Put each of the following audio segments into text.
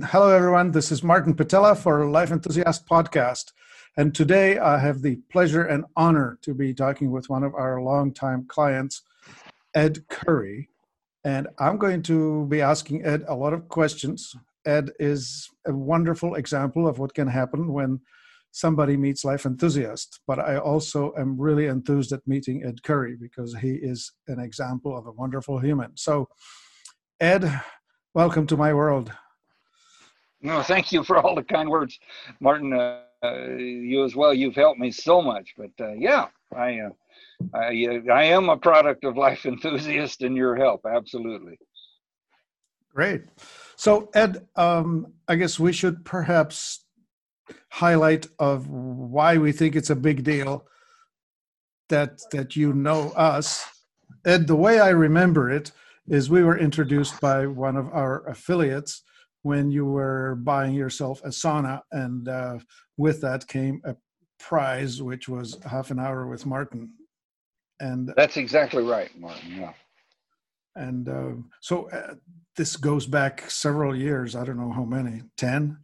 Hello, everyone. This is Martin Patella for Life Enthusiast Podcast. And today I have the pleasure and honor to be talking with one of our longtime clients, Ed Curry. And I'm going to be asking Ed a lot of questions. Ed is a wonderful example of what can happen when somebody meets Life Enthusiast. But I also am really enthused at meeting Ed Curry because he is an example of a wonderful human. So, Ed, welcome to my world. No, thank you for all the kind words, Martin. You as well. You've helped me so much. But I am a product of Life Enthusiast and your help. Absolutely. Great. So, Ed, I guess we should perhaps highlight of why we think it's a big deal that you know us. Ed, the way I remember it is we were introduced by one of our affiliates when you were buying yourself a sauna, and with that came a prize, which was half an hour with Martin. And that's exactly right, Martin. Yeah. And so this goes back several years. I don't know how many, 10.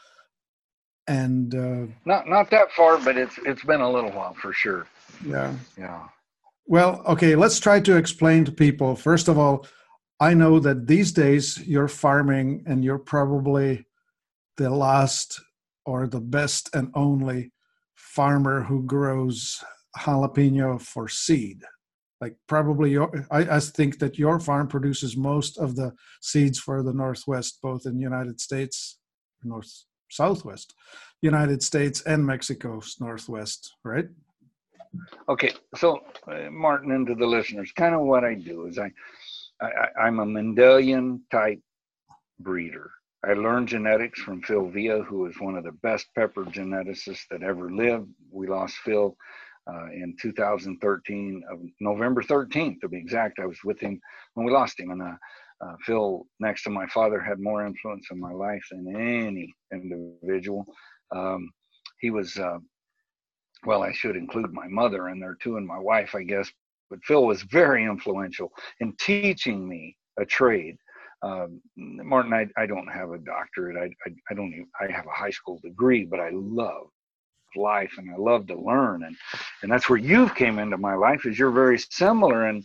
And not that far, but it's been a little while for sure. Yeah. Yeah. Well, okay. Let's try to explain to people. First of all, I know that these days you're farming and you're probably the last or the best and only farmer who grows jalapeno for seed. Like probably I think that your farm produces most of the seeds for the Northwest, both in the United States, Southwest, United States and Mexico's Northwest, right? Okay. So Martin, and to the listeners, kind of what I do is I'm a Mendelian type breeder. I learned genetics from Phil Villa, who is one of the best pepper geneticists that ever lived. We lost Phil in 2013, November 13th to be exact. I was with him when we lost him. And Phil, next to my father, had more influence in my life than any individual. He was, well, I should include my mother in there too, and my wife, I guess. But Phil was very influential in teaching me a trade. Martin, I don't have a doctorate. I don't even, I have a high school degree, but I love life and I love to learn. And that's where you've came into my life, is you're very similar in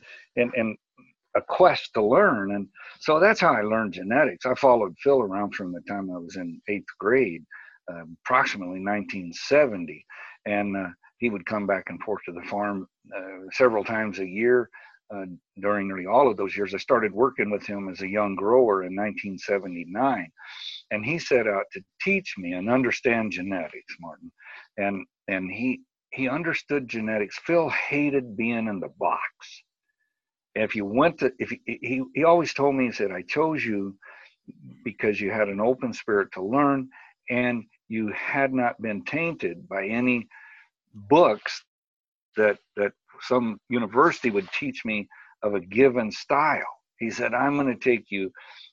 a quest to learn. And so that's how I learned genetics. I followed Phil around from the time I was in 8th grade, approximately 1970. And he would come back and forth to the farm several times a year. During nearly all of those years, I started working with him as a young grower in 1979. And he set out to teach me and understand genetics, Martin. And he understood genetics. Phil hated being in the box. If you went to, if he always told me, he said, I chose you because you had an open spirit to learn and you had not been tainted by any books that some university would teach me of a given style. He said, I'm going to take you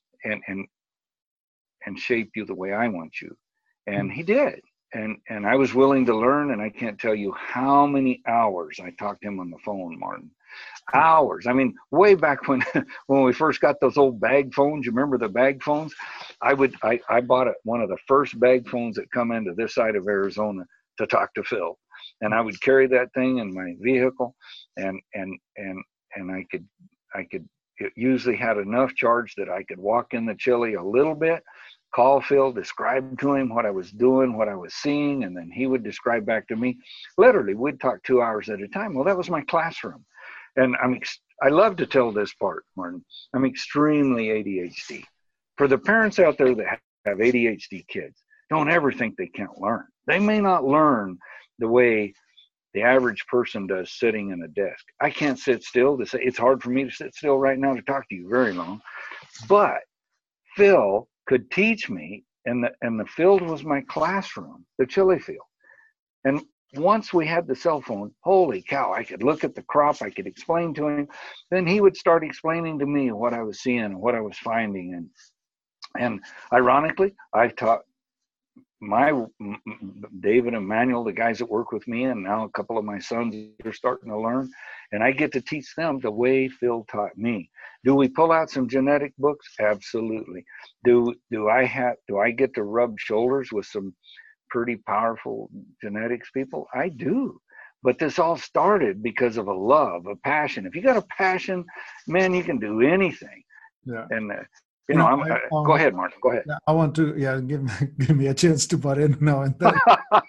and shape you the way I want you. And he did. And I was willing to learn, and I can't tell you how many hours I talked to him on the phone, Martin. Hours. I mean, way back when we first got those old bag phones, you remember the bag phones? I bought one of the first bag phones that come into this side of Arizona to talk to Phil. And I would carry that thing in my vehicle, and I could it usually had enough charge that I could walk in the chili a little bit, call Phil, describe to him what I was doing, what I was seeing, and then he would describe back to me. Literally, we'd talk 2 hours at a time. Well, that was my classroom. And I love to tell this part, Martin. I'm extremely ADHD. For the parents out there that have ADHD kids, don't ever think they can't learn. They may not learn the way the average person does sitting in a desk. I can't sit still. It's hard for me to sit still right now to talk to you very long. But Phil could teach me, and the field was my classroom, the chili field. And once we had the cell phone, holy cow, I could look at the crop, I could explain to him. Then he would start explaining to me what I was seeing and what I was finding. And ironically, I've taught David and Manuel, the guys that work with me, and now a couple of my sons are starting to learn, and I get to teach them the way Phil taught me. Do we pull out some genetic books? Absolutely. Do I get to rub shoulders with some pretty powerful genetics people? I do. But this all started because of a love, a passion. If you got a passion, man, you can do anything. Yeah. And go ahead, Martin. Go ahead. I want to, give me a chance to butt in now and then.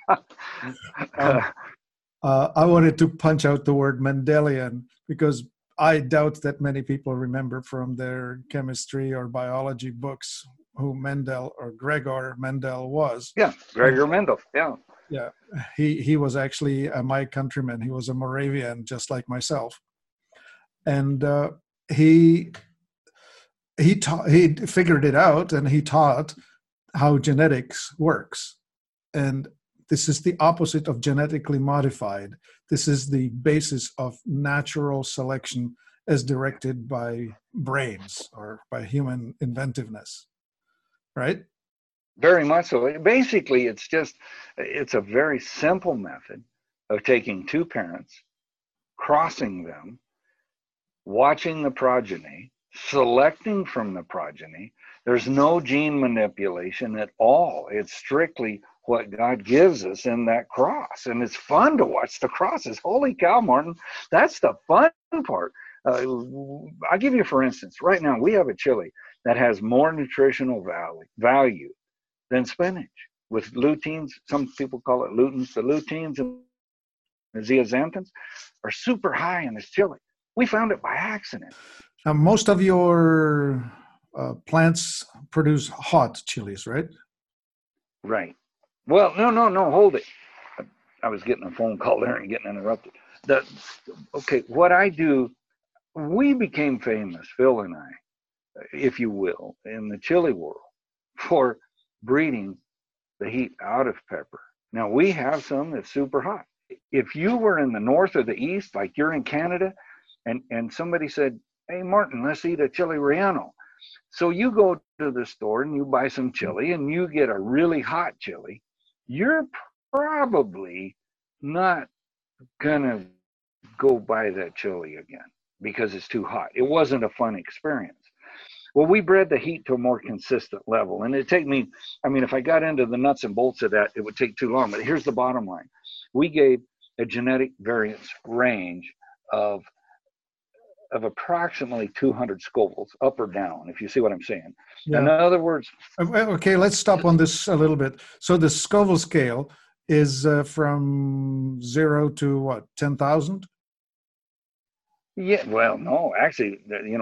I wanted to punch out the word Mendelian because I doubt that many people remember from their chemistry or biology books who Mendel or Gregor Mendel was. Yeah, Gregor Mendel. Yeah. Yeah, he was actually my countryman. He was a Moravian, just like myself, and he figured it out, and he taught how genetics works. And this is the opposite of genetically modified. This is the basis of natural selection as directed by brains or by human inventiveness, right? Very much so. Basically, it's a very simple method of taking two parents, crossing them, watching the progeny, selecting from the progeny. There's no gene manipulation at all. It's strictly what God gives us in that cross. And it's fun to watch the crosses. Holy cow, Martin. That's the fun part. I'll give you, for instance, right now we have a chili that has more nutritional value than spinach, with luteins. Some people call it luteins. The luteins and the zeaxanthins are super high in this chili. We found it by accident. Now, most of your plants produce hot chilies, right? Right. Well, no, hold it. I was getting a phone call there and getting interrupted. Okay, what I do, we became famous, Phil and I, if you will, in the chili world for breeding the heat out of pepper. Now, we have some that's super hot. If you were in the north or the east, like you're in Canada, and somebody said, hey, Martin, let's eat a chili relleno. So you go to the store and you buy some chili and you get a really hot chili. You're probably not going to go buy that chili again because it's too hot. It wasn't a fun experience. Well, we bred the heat to a more consistent level. And it'd take me, if I got into the nuts and bolts of that, it would take too long. But here's the bottom line. We gave a genetic variance range of approximately 200 Scovilles, up or down, if you see what I'm saying. Yeah. In other words... Okay, let's stop on this a little bit. So the Scoville scale is from 0 to what, 10,000? Yeah, well, no, actually,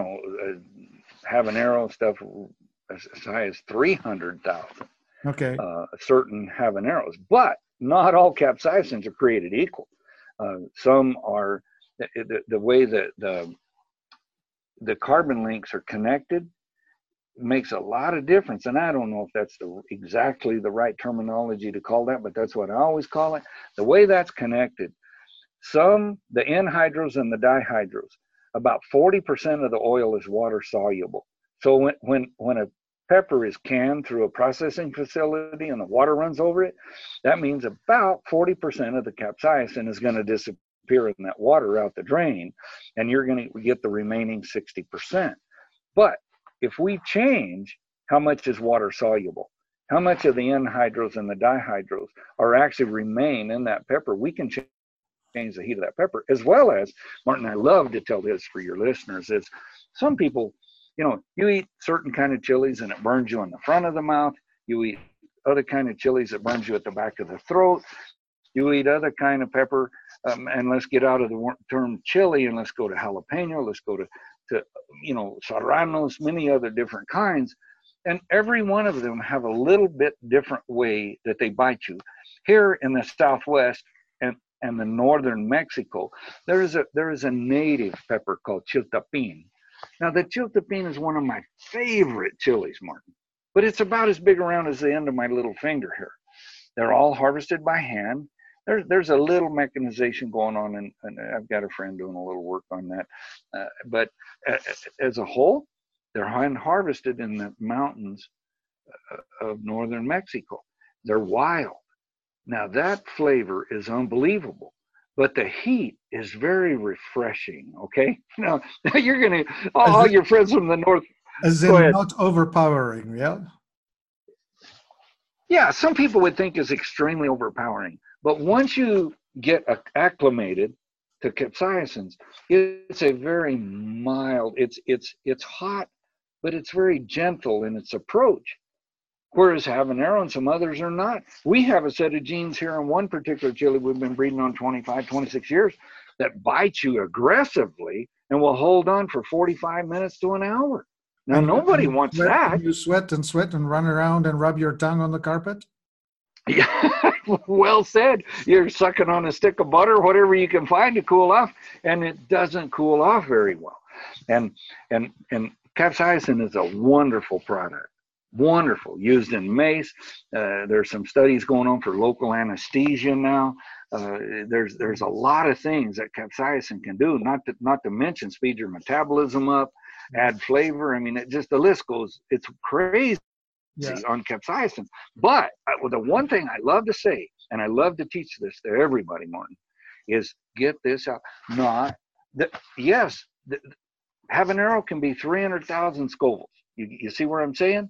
habanero stuff as high as 300,000. Okay. Certain habaneros, but not all capsaicins are created equal. Some are, the way that the carbon links are connected makes a lot of difference. And I don't know if that's exactly the right terminology to call that, but that's what I always call it. The way that's connected, the anhydrous and the dihydrous, about 40% of the oil is water soluble. So when a pepper is canned through a processing facility and the water runs over it, that means about 40% of the capsaicin is going to disappear in that water out the drain, and you're going to get the remaining 60%. But if we change how much is water soluble, how much of the anhydrous and the dihydrous are actually remain in that pepper, we can change the heat of that pepper. As well as, Martin, I love to tell this for your listeners, is some people, you eat certain kind of chilies and it burns you in the front of the mouth. You eat other kind of chilies that burns you at the back of the throat. You eat other kind of pepper, and let's get out of the term chili and let's go to jalapeno. Let's go to serranos, many other different kinds. And every one of them have a little bit different way that they bite you. Here in the Southwest and the northern Mexico, there is a native pepper called chiltepin. Now, the chiltepin is one of my favorite chilies, Martin, but it's about as big around as the end of my little finger here. They're all harvested by hand. There's a little mechanization going on, and I've got a friend doing a little work on that. But as a whole, they're hand harvested in the mountains of northern Mexico. They're wild. Now that flavor is unbelievable, but the heat is very refreshing. Okay, now you're gonna all your friends from the north. As Go in ahead. not overpowering, yeah? Yeah, some people would think is extremely overpowering, but once you get acclimated to capsaicins, it's a very mild. It's hot, but it's very gentle in its approach. Whereas habanero and some others are not. We have a set of genes here in one particular chili we've been breeding on 25, 26 years that bite you aggressively and will hold on for 45 minutes to an hour. Now, nobody wants that. You sweat and run around and rub your tongue on the carpet? Yeah, well said. You're sucking on a stick of butter, whatever you can find to cool off, and it doesn't cool off very well. And capsaicin is a wonderful product. Wonderful, used in mace. There's some studies going on for local anesthesia now. There's a lot of things that capsaicin can do. Not to mention speed your metabolism up, add flavor. I mean, the list goes. It's crazy on capsaicin. But the one thing I love to say, and I love to teach this to everybody, Martin, is get this out. Yes, habanero can be 300,000 Scovilles. You see where I'm saying?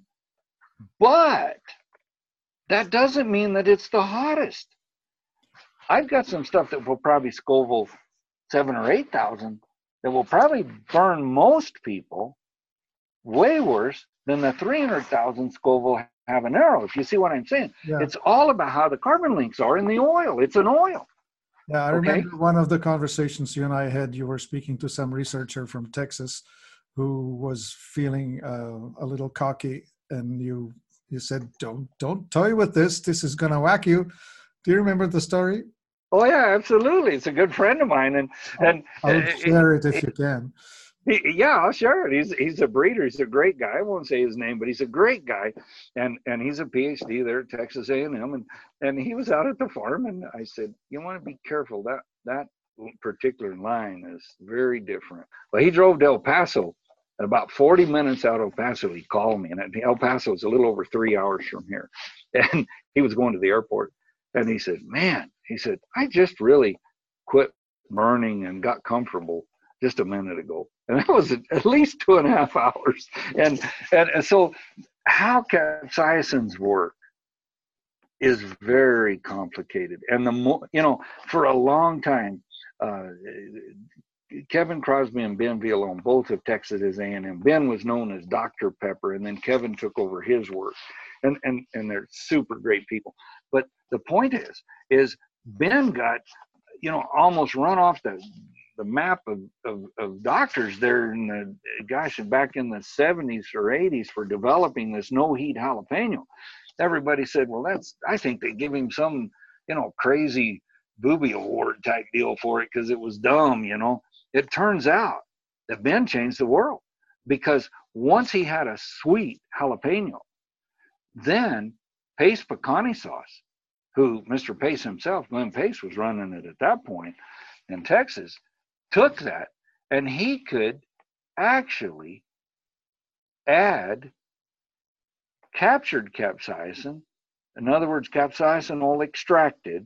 But that doesn't mean that it's the hottest. I've got some stuff that will probably Scoville 7,000 or 8,000 that will probably burn most people way worse than the 300,000 Scoville habanero, if you see what I'm saying. Yeah. It's all about how the carbon links are in the oil. It's an oil. Yeah, I remember one of the conversations you and I had, you were speaking to some researcher from Texas who was feeling a little cocky, and you said, don't toy with this. This is going to whack you. Do you remember the story? Oh, yeah, absolutely. It's a good friend of mine. And I'll share it if you can. Yeah, I'll share it. He's a breeder. He's a great guy. I won't say his name, but he's a great guy, and he's a PhD there at Texas A&M, and he was out at the farm, and I said, you want to be careful. That particular line is very different. Well, he drove to El Paso, and about 40 minutes out of El Paso, he called me, and El Paso is a little over 3 hours from here, and he was going to the airport, and he said, man, I just really quit burning and got comfortable just a minute ago. And that was at least 2.5 hours. And so how capsaicins work is very complicated. And the more, for a long time, Kevin Crosby and Ben Villolone, both of Texas A&M. Ben was known as Dr. Pepper, and then Kevin took over his work. And they're super great people. But the point is Ben got, almost run off the map of doctors there back in the 70s or 80s for developing this no heat jalapeno. Everybody said, well, I think they give him some, crazy booby award type deal for it because it was dumb, It turns out that Ben changed the world, because once he had a sweet jalapeno, then Pace Picante sauce, who Mr. Pace himself, Glenn Pace, was running it at that point in Texas, took that, and he could actually add captured capsaicin, in other words, capsaicinol extracted,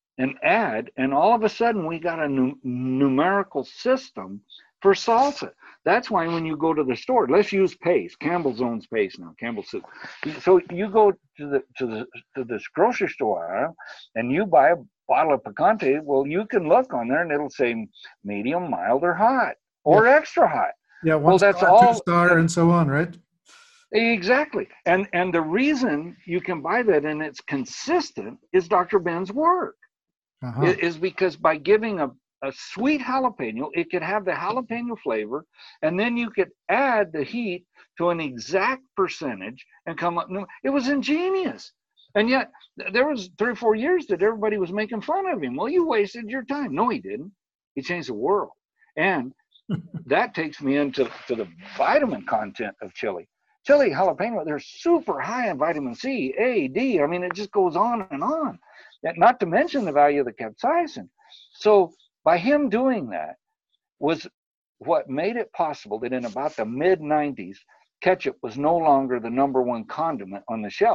and all of a sudden we got a numerical system for salsa. That's why when you go to the store, let's use Pace. Campbell's owns Pace now, Campbell Soup. So you go to this grocery store and you buy a bottle of picante. Well, you can look on there and it'll say medium, mild, or hot, or extra hot. Yeah, one star, all, 2 star, and so on, right? Exactly. And the reason you can buy that and it's consistent is Dr. Ben's work. Is because by giving a sweet jalapeno, it could have the jalapeno flavor, and then you could add the heat to an exact percentage and come up. It was ingenious. And yet there was 3 or 4 years that everybody was making fun of him. Well, you wasted your time. No, he didn't. He changed the world. And that takes me into the vitamin content of chili. Chili jalapeno, they're super high in vitamin C, A, D. I mean, it just goes on and on. Not to mention the value of the capsaicin. So by him doing that was what made it possible that in about the mid-90s, ketchup was no longer the #1 condiment on the shelf.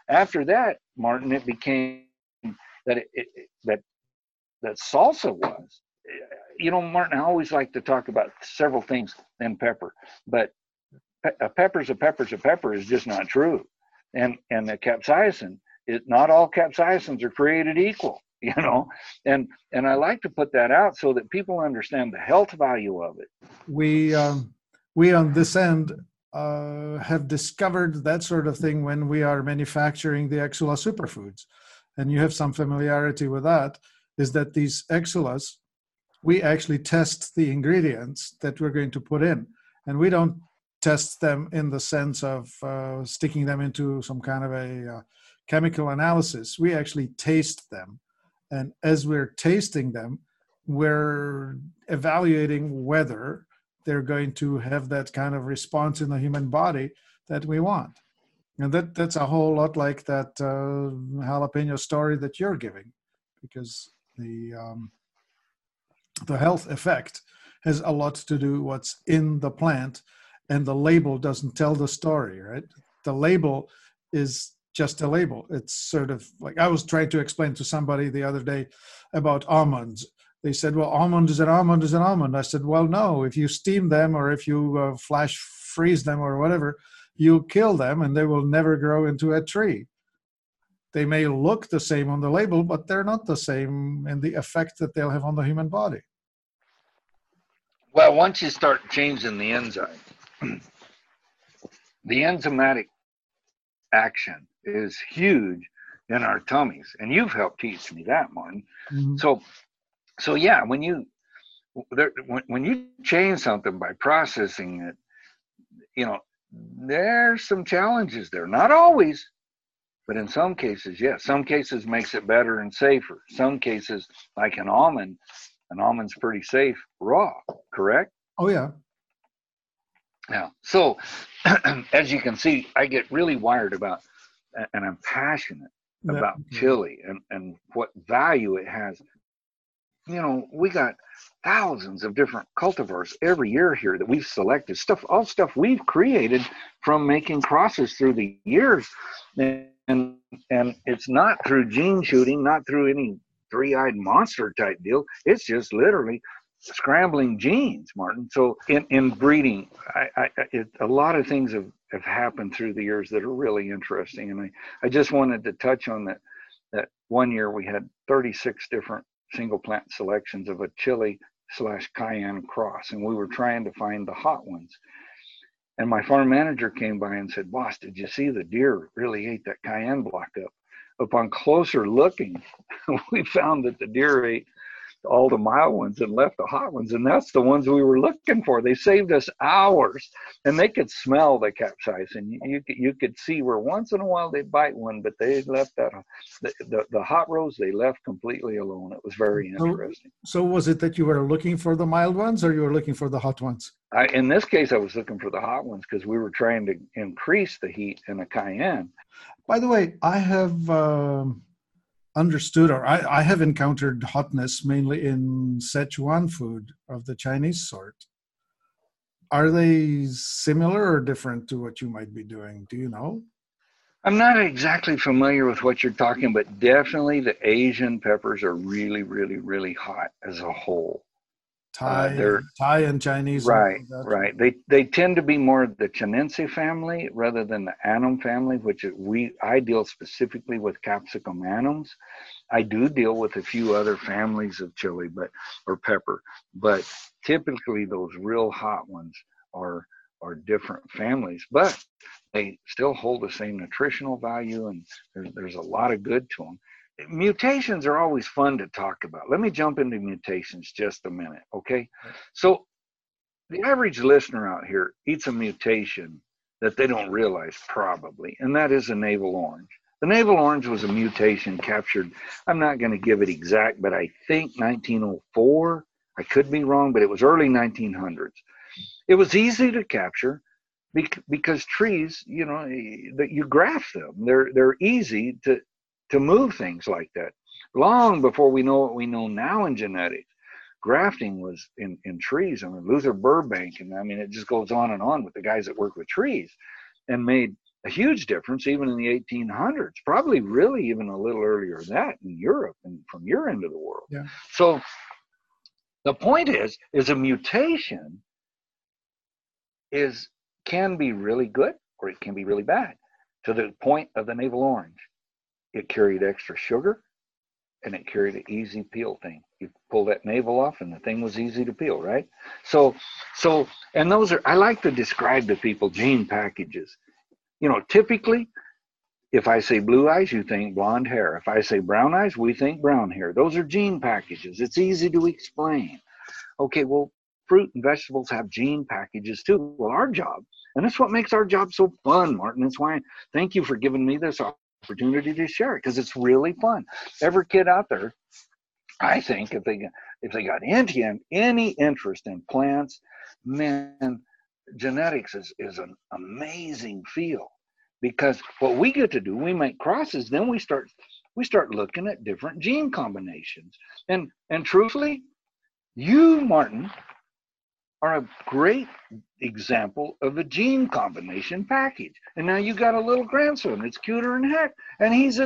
After that, Martin, it became that that salsa was. Martin, I always like to talk about several things in pepper, but a pepper's a pepper's a pepper is just not true. And the capsaicin, not all capsaicins are created equal, and I like to put that out so that people understand the health value of it. We on this end have discovered that sort of thing when we are manufacturing the Exula superfoods, and you have some familiarity with that. Is that these Exulas, we actually test the ingredients that we're going to put in, and we don't test them in the sense of sticking them into some kind of a chemical analysis. We actually taste them, and as we're tasting them, we're evaluating whether they're going to have that kind of response in the human body that we want. And that's a whole lot like that jalapeno story that you're giving, because the health effect has a lot to do what's in the plant, and the label doesn't tell the story, right? The label is just a label. It's sort of like, I was trying to explain to somebody the other day about almonds. They said, well, almond is an almond is an almond. I said, well, no, if you steam them or if you flash freeze them or whatever, you kill them and they will never grow into a tree. They may look the same on the label, but they're not the same in the effect that they'll have on the human body. Well, once you start changing the enzyme, the enzymatic action is huge in our tummies, and you've helped teach me that, Martin. Mm-hmm. So yeah, when you change something by processing it, there's some challenges there. Not always, but in some cases, yes. Some cases makes it better and safer. Some cases, like an almond's pretty safe raw, correct? Oh, yeah. Yeah. So as you can see, I get really wired about, and I'm passionate about chili and what value it has. We got thousands of different cultivars every year here that we've selected, all stuff we've created from making crosses through the years. And it's not through gene shooting, not through any three-eyed monster type deal. It's just literally scrambling genes, Martin. So in breeding, a lot of things have happened through the years that are really interesting. And I just wanted to touch on that one year we had 36 different single plant selections of a chili/cayenne cross, and we were trying to find the hot ones. And my farm manager came by and said, "Boss, did you see the deer really ate that cayenne block up?" Upon closer looking, we found that the deer ate all the mild ones and left the hot ones, and that's the ones we were looking for. They saved us hours, and they could smell the capsaicin. You could see where once in a while they'd bite one, but they left that the hot rows they left completely alone. It was very interesting. So was it that you were looking for the mild ones, or you were looking for the hot ones? In this case, I was looking for the hot ones because we were trying to increase the heat in the cayenne. By the way, I have understood, or I have encountered hotness mainly in Sichuan food of the Chinese sort. Are they similar or different to what you might be doing? Do you know? I'm not exactly familiar with what you're talking, but definitely the Asian peppers are really, really, really hot as a whole. Thai and Chinese. Right. They tend to be more the Chinense family rather than the annum family, which I deal specifically with capsicum annums. I do deal with a few other families of chili, or pepper, but typically those real hot ones are different families, but they still hold the same nutritional value, and there's a lot of good to them. Mutations are always fun to talk about. Let me jump into mutations just a minute, okay? So the average listener out here eats a mutation that they don't realize probably, and that is a navel orange. The navel orange was a mutation captured, I'm not going to give it exact, but I think 1904. I could be wrong, but it was early 1900s. It was easy to capture because trees, that you graft them. They're easy to move things like that. Long before we know what we know now in genetics, grafting was in trees. I mean, Luther Burbank, and I mean, it just goes on and on with the guys that work with trees, and made a huge difference even in the 1800s, probably really even a little earlier than that in Europe and from your end of the world. Yeah. So the point is a mutation can be really good or it can be really bad. To the point of the navel orange, it carried extra sugar and it carried an easy peel thing. You pull that navel off and the thing was easy to peel, right? So and those are, I like to describe to people gene packages. You know, typically, if I say blue eyes, you think blonde hair. If I say brown eyes, we think brown hair. Those are gene packages. It's easy to explain. Okay, well, fruit and vegetables have gene packages too. Well, our job, and that's what makes our job so fun, Martin. That's why thank you for giving me this opportunity to share it, because it's really fun. Every kid out there, I think, if they got any interest in plants, man, genetics is an amazing field, because what we get to do, we make crosses, then we start looking at different gene combinations. And truthfully, you, Martin, are a great example of a gene combination package. And now you got a little grandson that's cuter than heck, and he's a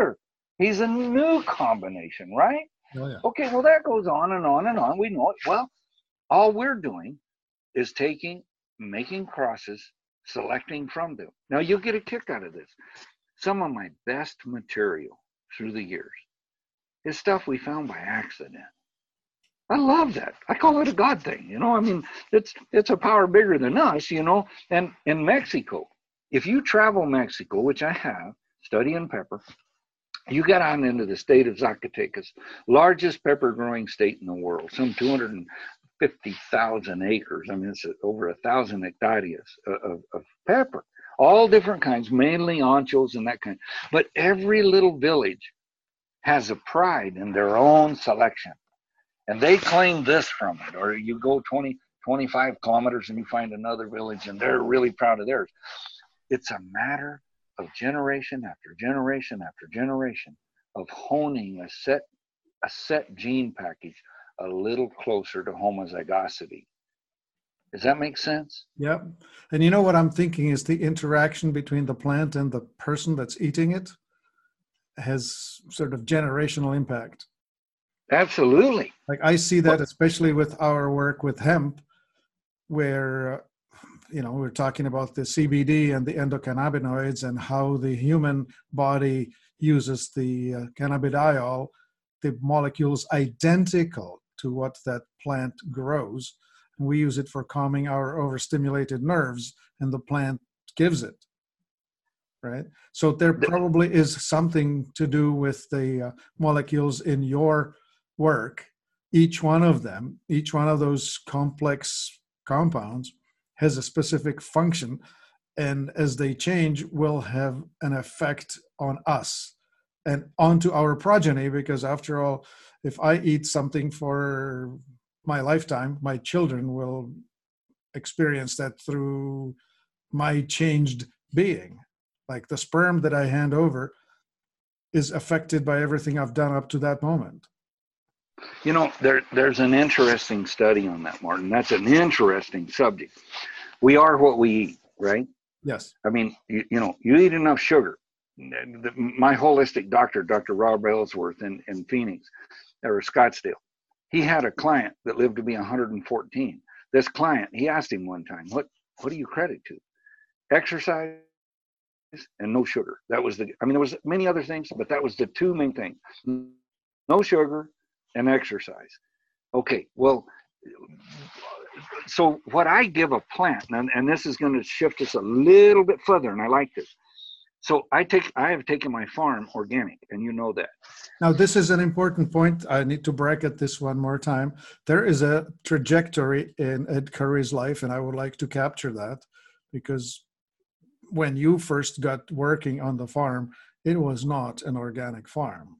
new combination, right? Oh, yeah. Okay, well, that goes on and on and on. We know it. Well, all we're doing is making crosses, selecting from them. Now, you'll get a kick out of this. Some of my best material through the years is stuff we found by accident. I love that. I call it a God thing. You know, I mean, it's a power bigger than us, you know. And in Mexico, if you travel Mexico, which I have, studying pepper, you get on into the state of Zacatecas, largest pepper growing state in the world, some 250,000 acres. I mean, it's over 1,000 hectares of pepper, all different kinds, mainly anchos and that kind. But every little village has a pride in their own selection. And they claim this from it. Or you go 20, 25 kilometers and you find another village and they're really proud of theirs. It's a matter of generation after generation after generation of honing a set gene package a little closer to homozygosity. Does that make sense? Yeah. And you know what I'm thinking is the interaction between the plant and the person that's eating it has sort of generational impact. Absolutely. Like I see that especially with our work with hemp, where we're talking about the CBD and the endocannabinoids and how the human body uses the cannabidiol, the molecules identical to what that plant grows. And we use it for calming our overstimulated nerves, and the plant gives it. Right? So there probably is something to do with the molecules in your work. Each one of those complex compounds has a specific function, and as they change will have an effect on us and onto our progeny, because after all, if I eat something for my lifetime, my children will experience that through my changed being. Like the sperm that I hand over is affected by everything I've done up to that moment. You know, there's an interesting study on that, Martin. That's an interesting subject. We are what we eat, right? Yes. I mean, you eat enough sugar. My holistic doctor, Dr. Rob Ellsworth in Phoenix, or Scottsdale, he had a client that lived to be 114. This client, he asked him one time, what do you credit to? Exercise and no sugar. There was many other things, but that was the two main things. No sugar and exercise. Okay, well, so what I give a plant, and this is going to shift us a little bit further, and I like this. So I have taken my farm organic, and you know that. Now, this is an important point. I need to bracket this one more time. There is a trajectory in Ed Curry's life, and I would like to capture that, because when you first got working on the farm, it was not an organic farm.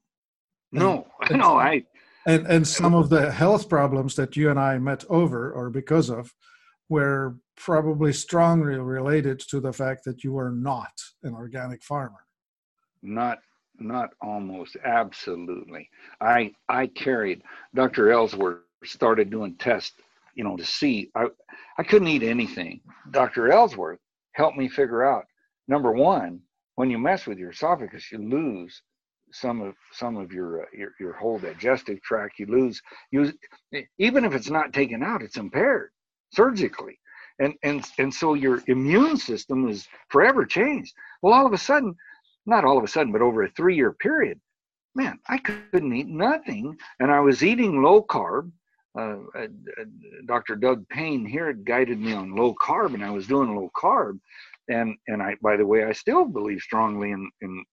And some of the health problems that you and I met over, or because of, were probably strongly related to the fact that you were not an organic farmer. Not almost, absolutely. I carried, Dr. Ellsworth started doing tests, to see, I couldn't eat anything. Dr. Ellsworth helped me figure out number one, when you mess with your esophagus, you lose some of your whole digestive tract. You even if it's not taken out, it's impaired surgically, and so your immune system is forever changed. Well, all of a sudden, not all of a sudden, but over a 3-year period, man, I couldn't eat nothing, and I was eating low carb. Dr. Doug Payne here had guided me on low carb, and I was doing low carb, and I, by the way, I still believe strongly in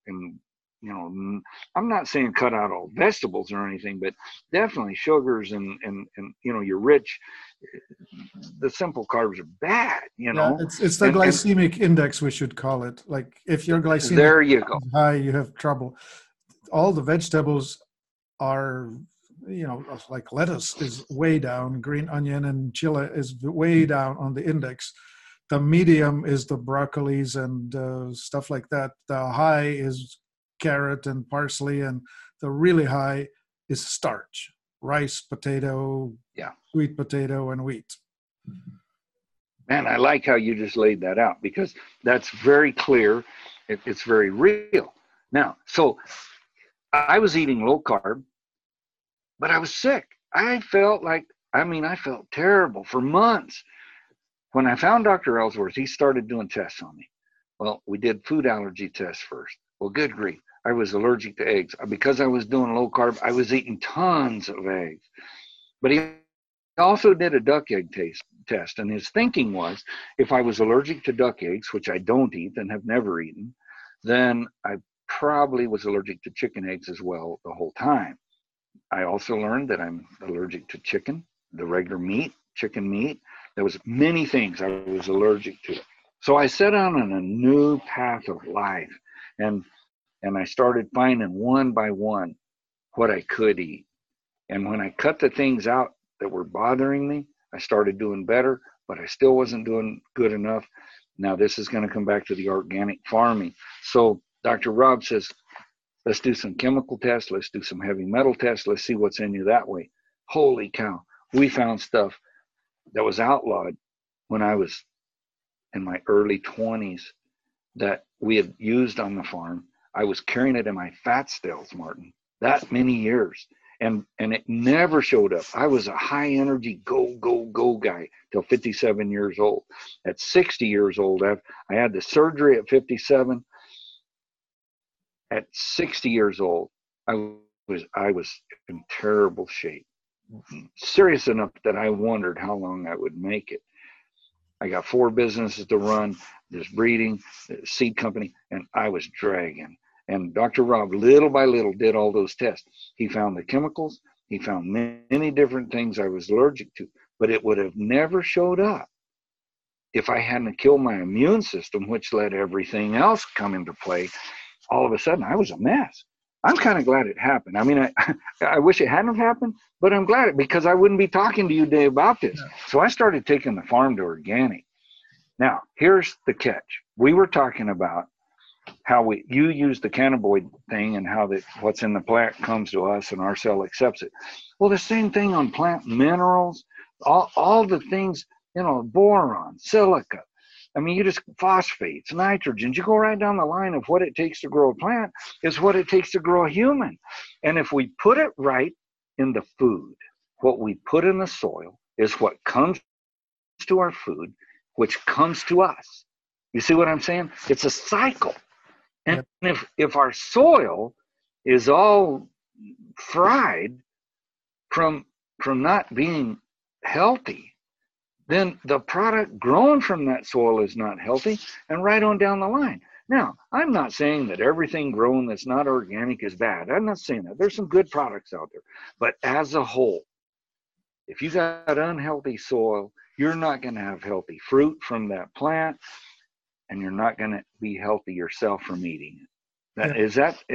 I'm not saying cut out all vegetables or anything, but definitely sugars and you're rich. The simple carbs are bad, Yeah, it's the glycemic index, we should call it. Like if your glycemic there you go. is high, you have trouble. All the vegetables are, like lettuce is way down, green onion and chili is way down on the index. The medium is the broccolis and stuff like that. The high is carrot and parsley, and the really high is starch, rice, potato, sweet potato, and wheat. Man, I like how you just laid that out, because that's very clear. It's very real. Now, so I was eating low carb, but I was sick. I felt terrible for months. When I found Dr. Ellsworth, he started doing tests on me. Well, we did food allergy tests first. Well, good grief. I was allergic to eggs. Because I was doing low carb, I was eating tons of eggs. But he also did a duck egg test. And his thinking was, if I was allergic to duck eggs, which I don't eat and have never eaten, then I probably was allergic to chicken eggs as well the whole time. I also learned that I'm allergic to chicken, the regular meat, chicken meat. There was many things I was allergic to. So I set out on a new path of life, and I started finding one by one what I could eat. And when I cut the things out that were bothering me, I started doing better, but I still wasn't doing good enough. Now this is going to come back to the organic farming. So Dr. Rob says, let's do some chemical tests. Let's do some heavy metal tests. Let's see what's in you that way. Holy cow. We found stuff that was outlawed when I was in my early 20s that we had used on the farm. I was carrying it in my fat stills, Martin, that many years. And it never showed up. I was a high energy, go guy till 57 years old. At 60 years old, I had the surgery at 57. At 60 years old, I was in terrible shape. Serious enough that I wondered how long I would make it. I got 4 businesses to run, this breeding, seed company, and I was dragging. And Dr. Rob, little by little, did all those tests. He found the chemicals. He found many different things I was allergic to, but it would have never showed up if I hadn't killed my immune system, which let everything else come into play. All of a sudden, I was a mess. I'm kind of glad it happened. I mean, I wish it hadn't happened, but I'm glad because I wouldn't be talking to you today about this. Yeah. So I started taking the farm to organic. Now, here's the catch. We were talking about how you use the cannabinoid thing and how what's in the plant comes to us and our cell accepts it. Well, the same thing on plant minerals, all the things, boron, silica. I mean, you just phosphates, nitrogens, you go right down the line of what it takes to grow a plant is what it takes to grow a human. And if we put it right in the food, what we put in the soil is what comes to our food, which comes to us. You see what I'm saying? It's a cycle. And if our soil is all fried from not being healthy, then the product grown from that soil is not healthy, and right on down the line. Now, I'm not saying that everything grown that's not organic is bad. I'm not saying that. There's some good products out there. But as a whole, if you got unhealthy soil, you're not going to have healthy fruit from that plant, and you're not going to be healthy yourself from eating it. Is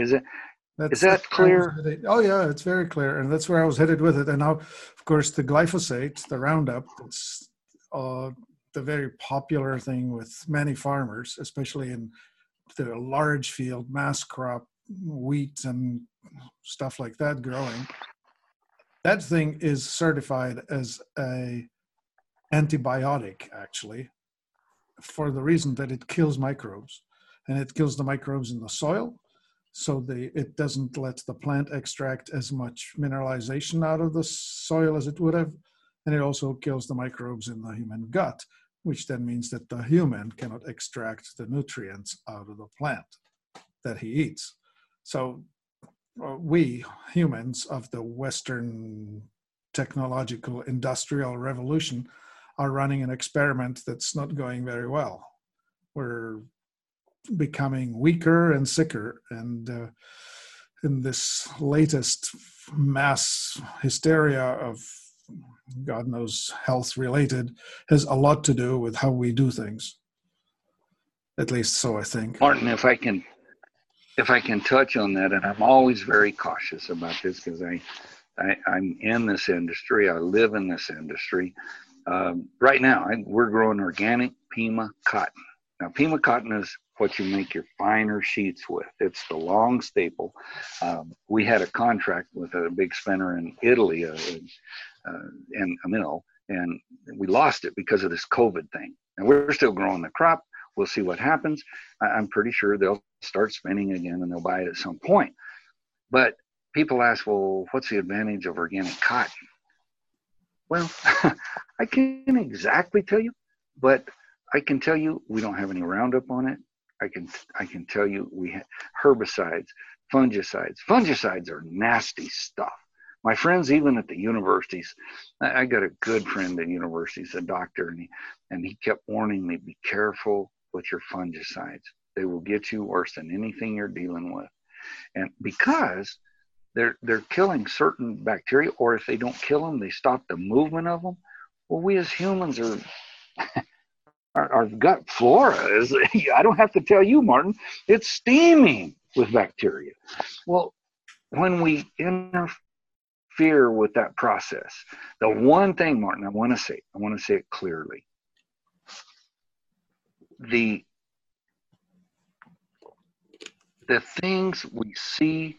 that clear? Oh yeah, it's very clear, and that's where I was headed with it. And now, of course, the glyphosate, the Roundup, it's the very popular thing with many farmers, especially in the large field, mass crop, wheat and stuff like that growing. That thing is certified as a antibiotic, actually, for the reason that it kills microbes. and it kills the microbes in the soil. So it doesn't let the plant extract as much mineralization out of the soil as it would have. And it also kills the microbes in the human gut, which then means that the human cannot extract the nutrients out of the plant that he eats. So we humans of the Western technological industrial revolution are running an experiment that's not going very well. We're becoming weaker and sicker, and in this latest mass hysteria of God knows health related has a lot to do with how we do things. At least so I think. Martin, if I can touch on that, and I'm always very cautious about this because I'm in this industry, I live in this industry. Right now, we're growing organic Pima cotton. Now, Pima cotton is what you make your finer sheets with. It's the long staple. We had a contract with a big spinner in Italy and a mill, and we lost it because of this COVID thing. And we're still growing the crop. We'll see what happens. I'm pretty sure they'll start spinning again and they'll buy it at some point. But people ask, well, what's the advantage of organic cotton? Well, I can't exactly tell you, but I can tell you we don't have any Roundup on it. I can tell you we have herbicides, fungicides. Fungicides are nasty stuff. My friends, even at the universities, I got a good friend at universities, a doctor, and he kept warning me, be careful with your fungicides. They will get you worse than anything you're dealing with. And because they're killing certain bacteria, or if they don't kill them, they stop the movement of them. Well, we as humans are, our gut flora is, I don't have to tell you, Martin, it's steaming with bacteria. Well, when we interfere with that process, the one thing, Martin, I want to say it clearly. The things we see,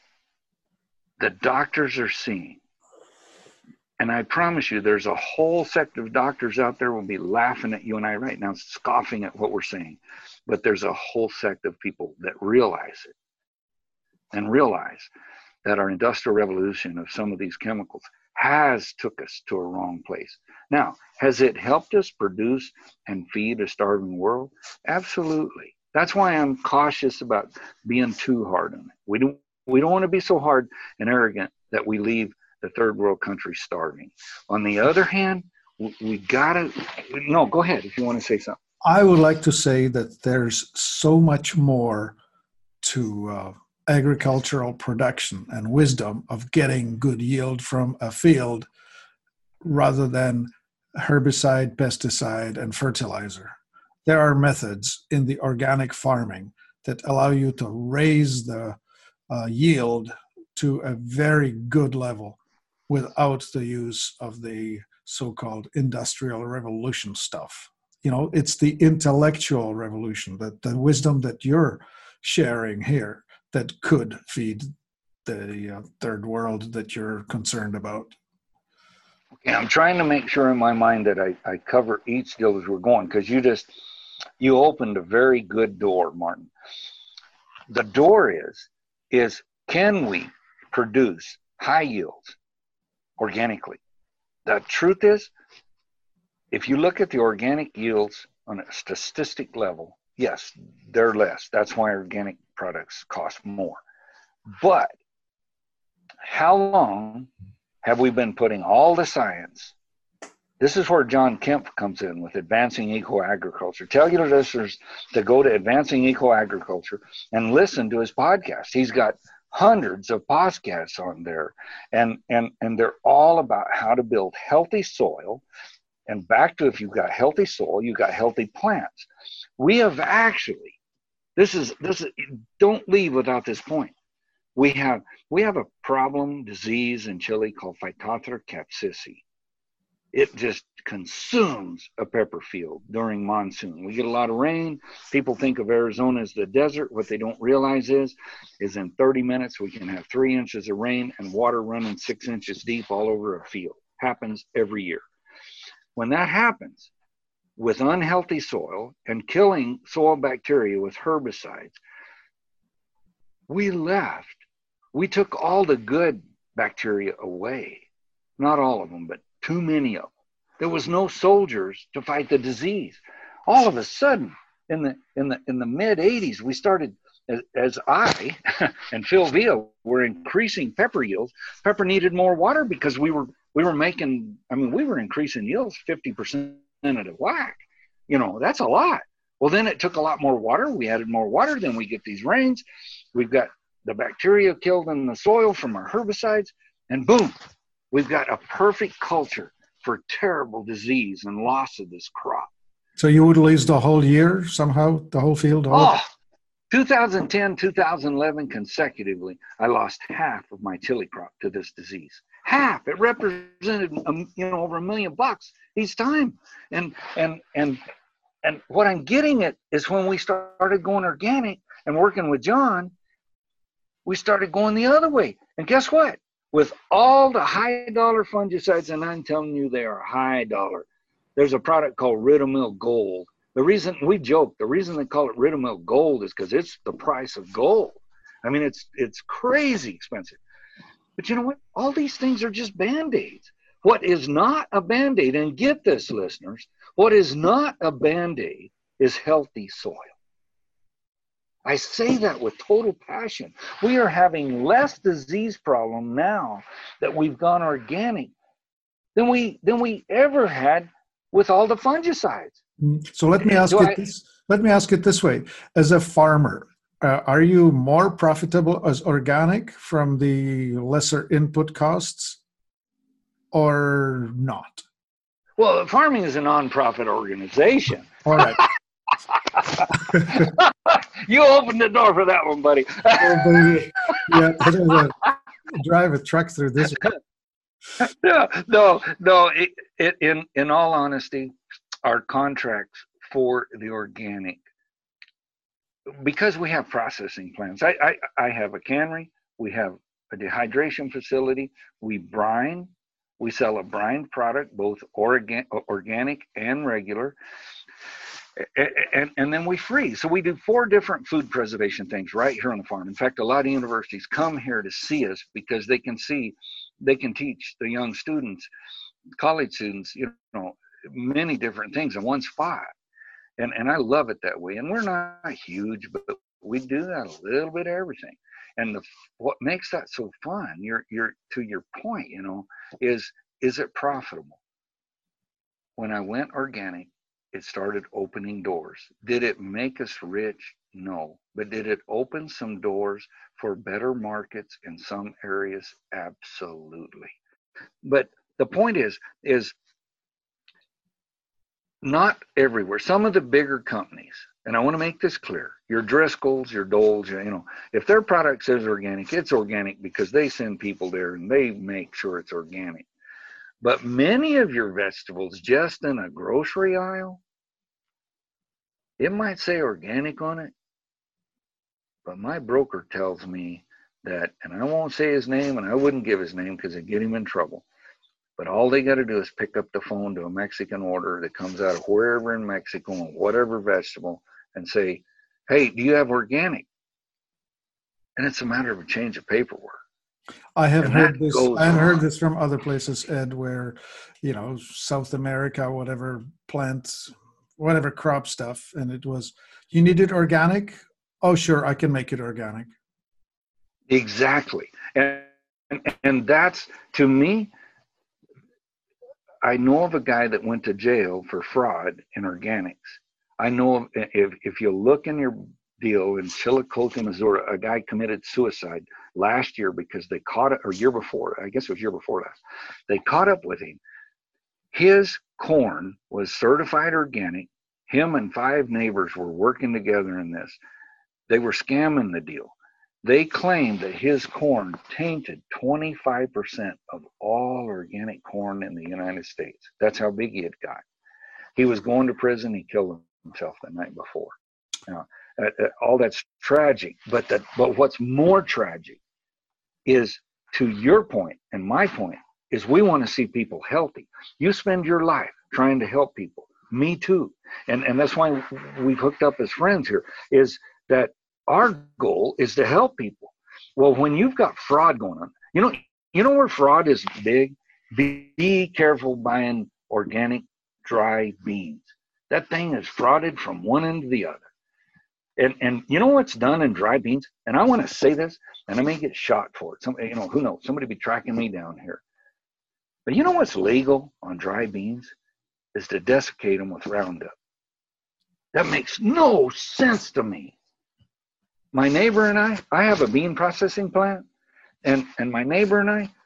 the doctors are seeing, and I promise you, there's a whole sect of doctors out there will be laughing at you and I right now, scoffing at what we're saying. But there's a whole sect of people that realize it and realize that our industrial revolution of some of these chemicals has took us to a wrong place. Now, has it helped us produce and feed a starving world? Absolutely. That's why I'm cautious about being too hard on it. We don't want to be so hard and arrogant that we leave the third world country starving. On the other hand, we gotta, no, go ahead if you want to say something. I would like to say that there's so much more to agricultural production and wisdom of getting good yield from a field rather than herbicide, pesticide, and fertilizer. There are methods in the organic farming that allow you to raise the yield to a very good level without the use of the so-called industrial revolution stuff. You know, it's the intellectual revolution, that the wisdom that you're sharing here that could feed the third world that you're concerned about. Okay, I'm trying to make sure in my mind that I cover each deal as we're going, because you opened a very good door, Martin. The door is can we produce high yields organically? The truth is, if you look at the organic yields on a statistic level, yes, they're less. That's why organic products cost more. But how long have we been putting all the science? This is where John Kemp comes in with Advancing Eco-Agriculture. Tell your listeners to go to Advancing Eco-Agriculture and listen to his podcast. He's got hundreds of podcasts on there, and they're all about how to build healthy soil. And back to, if you've got healthy soil, you've got healthy plants. We have actually, this is don't leave without this point. We have a problem, disease in Chile called Phytophthora capsicum. It just consumes a pepper field during monsoon. We get a lot of rain. People think of Arizona as the desert. What they don't realize is in 30 minutes, we can have 3 inches of rain and water running 6 inches deep all over a field. Happens every year. When that happens, with unhealthy soil and killing soil bacteria with herbicides, we took all the good bacteria away. Not all of them, but too many of them. There was no soldiers to fight the disease. All of a sudden, in the mid 80s, we started, as I and Phil Villa were increasing pepper yields. Pepper needed more water because we were increasing yields 50% at a whack. That's a lot. Well, then it took a lot more water. We added more water. Then we get these rains. We've got the bacteria killed in the soil from our herbicides, and boom, we've got a perfect culture for terrible disease and loss of this crop. So you would lose the whole year somehow, the whole field? 2010, 2011 consecutively, I lost half of my chili crop to this disease. Half. It represented over $1 million each time. And what I'm getting at is when we started going organic and working with John, we started going the other way. And guess what? With all the high dollar fungicides, and I'm telling you they are high dollar, there's a product called Ridomil Gold. The reason we joke, the reason they call it Ridomil Gold is because it's the price of gold. I mean, it's crazy expensive. But you know what? All these things are just Band-Aids. What is not a Band-Aid, and get this, listeners, what is not a Band-Aid is healthy soil. I say that with total passion. We are having less disease problem now that we've gone organic than we ever had with all the fungicides. So let me ask it this way: as a farmer, are you more profitable as organic from the lesser input costs, or not? Well, farming is a nonprofit organization. All right. You opened the door for that one, buddy. Oh, baby. Yeah, drive a truck through this one. No. In all honesty, our contracts for the organic, because we have processing plants. I have a cannery. We have a dehydration facility. We brine. We sell a brined product, both organic and regular. And then we freeze. So we do 4 different food preservation things right here on the farm. In fact, a lot of universities come here to see us because they can teach the young students, college students, many different things in one spot. And I love it that way. And we're not huge, but we do that a little bit of everything. And what makes that so fun, to your point, is it profitable? When I went organic, it started opening doors. Did it make us rich? No. But did it open some doors for better markets in some areas? Absolutely. But the point is not everywhere. Some of the bigger companies, and I want to make this clear, your Driscolls, your Doles, if their product says organic, it's organic because they send people there and they make sure it's organic. But many of your vegetables just in a grocery aisle, it might say organic on it, but my broker tells me that, and I won't say his name, and I wouldn't give his name because it'd get him in trouble, but all they got to do is pick up the phone to a Mexican order that comes out of wherever in Mexico on whatever vegetable and say, hey, do you have organic? And it's a matter of a change of paperwork. I have heard this. I've heard this from other places, Ed, where, South America, whatever plants, whatever crop stuff, and it was, you need it organic? Oh, sure, I can make it organic. Exactly. And that's, to me, I know of a guy that went to jail for fraud in organics. I know if you look in your deal in Chillicothe, Missouri, a guy committed suicide last year because they caught it, or year before, I guess it was year before last. They caught up with him. His corn was certified organic. Him and 5 neighbors were working together in this. They were scamming the deal. They claimed that his corn tainted 25% of all organic corn in the United States. That's how big he had got. He was going to prison. He killed himself the night before. Now, all that's tragic. But what's more tragic is, to your point and my point, is we want to see people healthy. You spend your life trying to help people. Me too. And that's why we've hooked up as friends here, is that our goal is to help people. Well, when you've got fraud going on, you know where fraud is big? Be careful buying organic dry beans. That thing is frauded from one end to the other. And you know what's done in dry beans? And I want to say this, and I may get shot for it. Somebody, who knows? Somebody be tracking me down here. But you know what's legal on dry beans? Is to desiccate them with Roundup. That makes no sense to me. My neighbor and I have a bean processing plant, and my neighbor and I,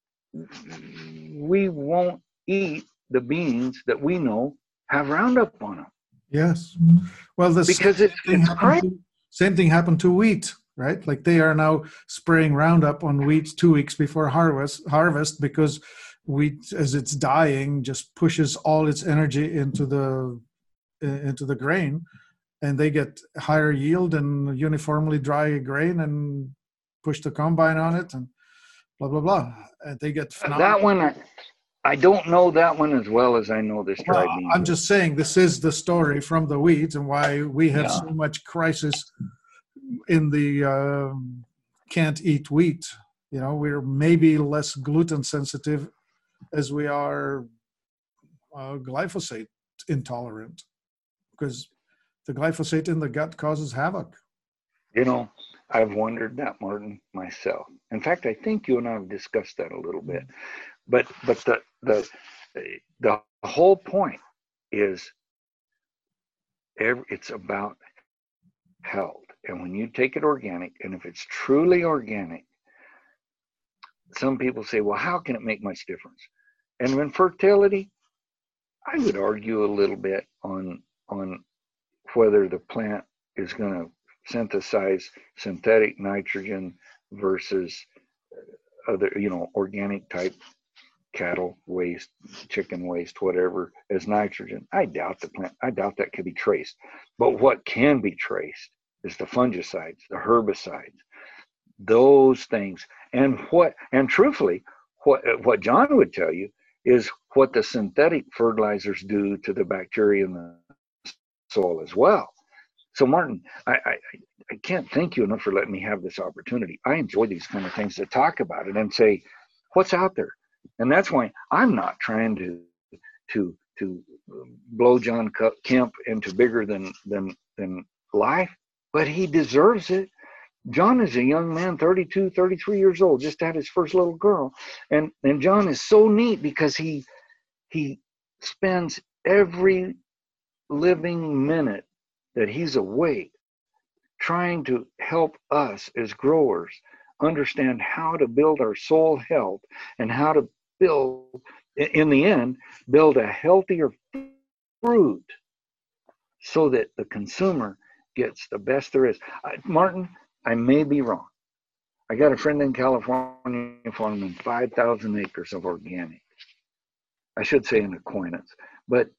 we won't eat the beans that we know have Roundup on them. Yes. Well, because it's crazy. Same thing happened to wheat, right? Like they are now spraying Roundup on wheat 2 weeks before harvest because wheat, as it's dying, just pushes all its energy into the grain, and they get higher yield and uniformly dry grain and push the combine on it and blah blah blah. And they get that one. I don't know that one as well as I know this dry bean. I'm just saying this is the story from the wheat and why we have so much crisis in the can't eat wheat. We're maybe less gluten sensitive as we are glyphosate intolerant, because the glyphosate in the gut causes havoc. I've wondered that, Martin, myself. In fact, I think you and I have discussed that a little bit. But the whole point is it's about health. And when you take it organic, and if it's truly organic, some people say, well, how can it make much difference? And when fertility, I would argue a little bit on whether the plant is going to synthesize synthetic nitrogen versus other, organic type cattle waste, chicken waste, whatever, as nitrogen. I doubt that could be traced. But what can be traced is the fungicides, the herbicides, those things. And truthfully, what John would tell you is what the synthetic fertilizers do to the bacteria in the soil as well. So Martin, I can't thank you enough for letting me have this opportunity. I enjoy these kind of things to talk about it and say, what's out there? And that's why I'm not trying to blow John Kemp into bigger than life, but he deserves it. John is a young man, 32, 33 years old, just had his first little girl. And John is so neat because he spends every living minute that he's awake trying to help us as growers understand how to build our soil health and how to build, in the end, build a healthier fruit so that the consumer gets the best there is. Martin, I may be wrong. I got a friend in California farming 5,000 acres of organic. I should say an acquaintance, but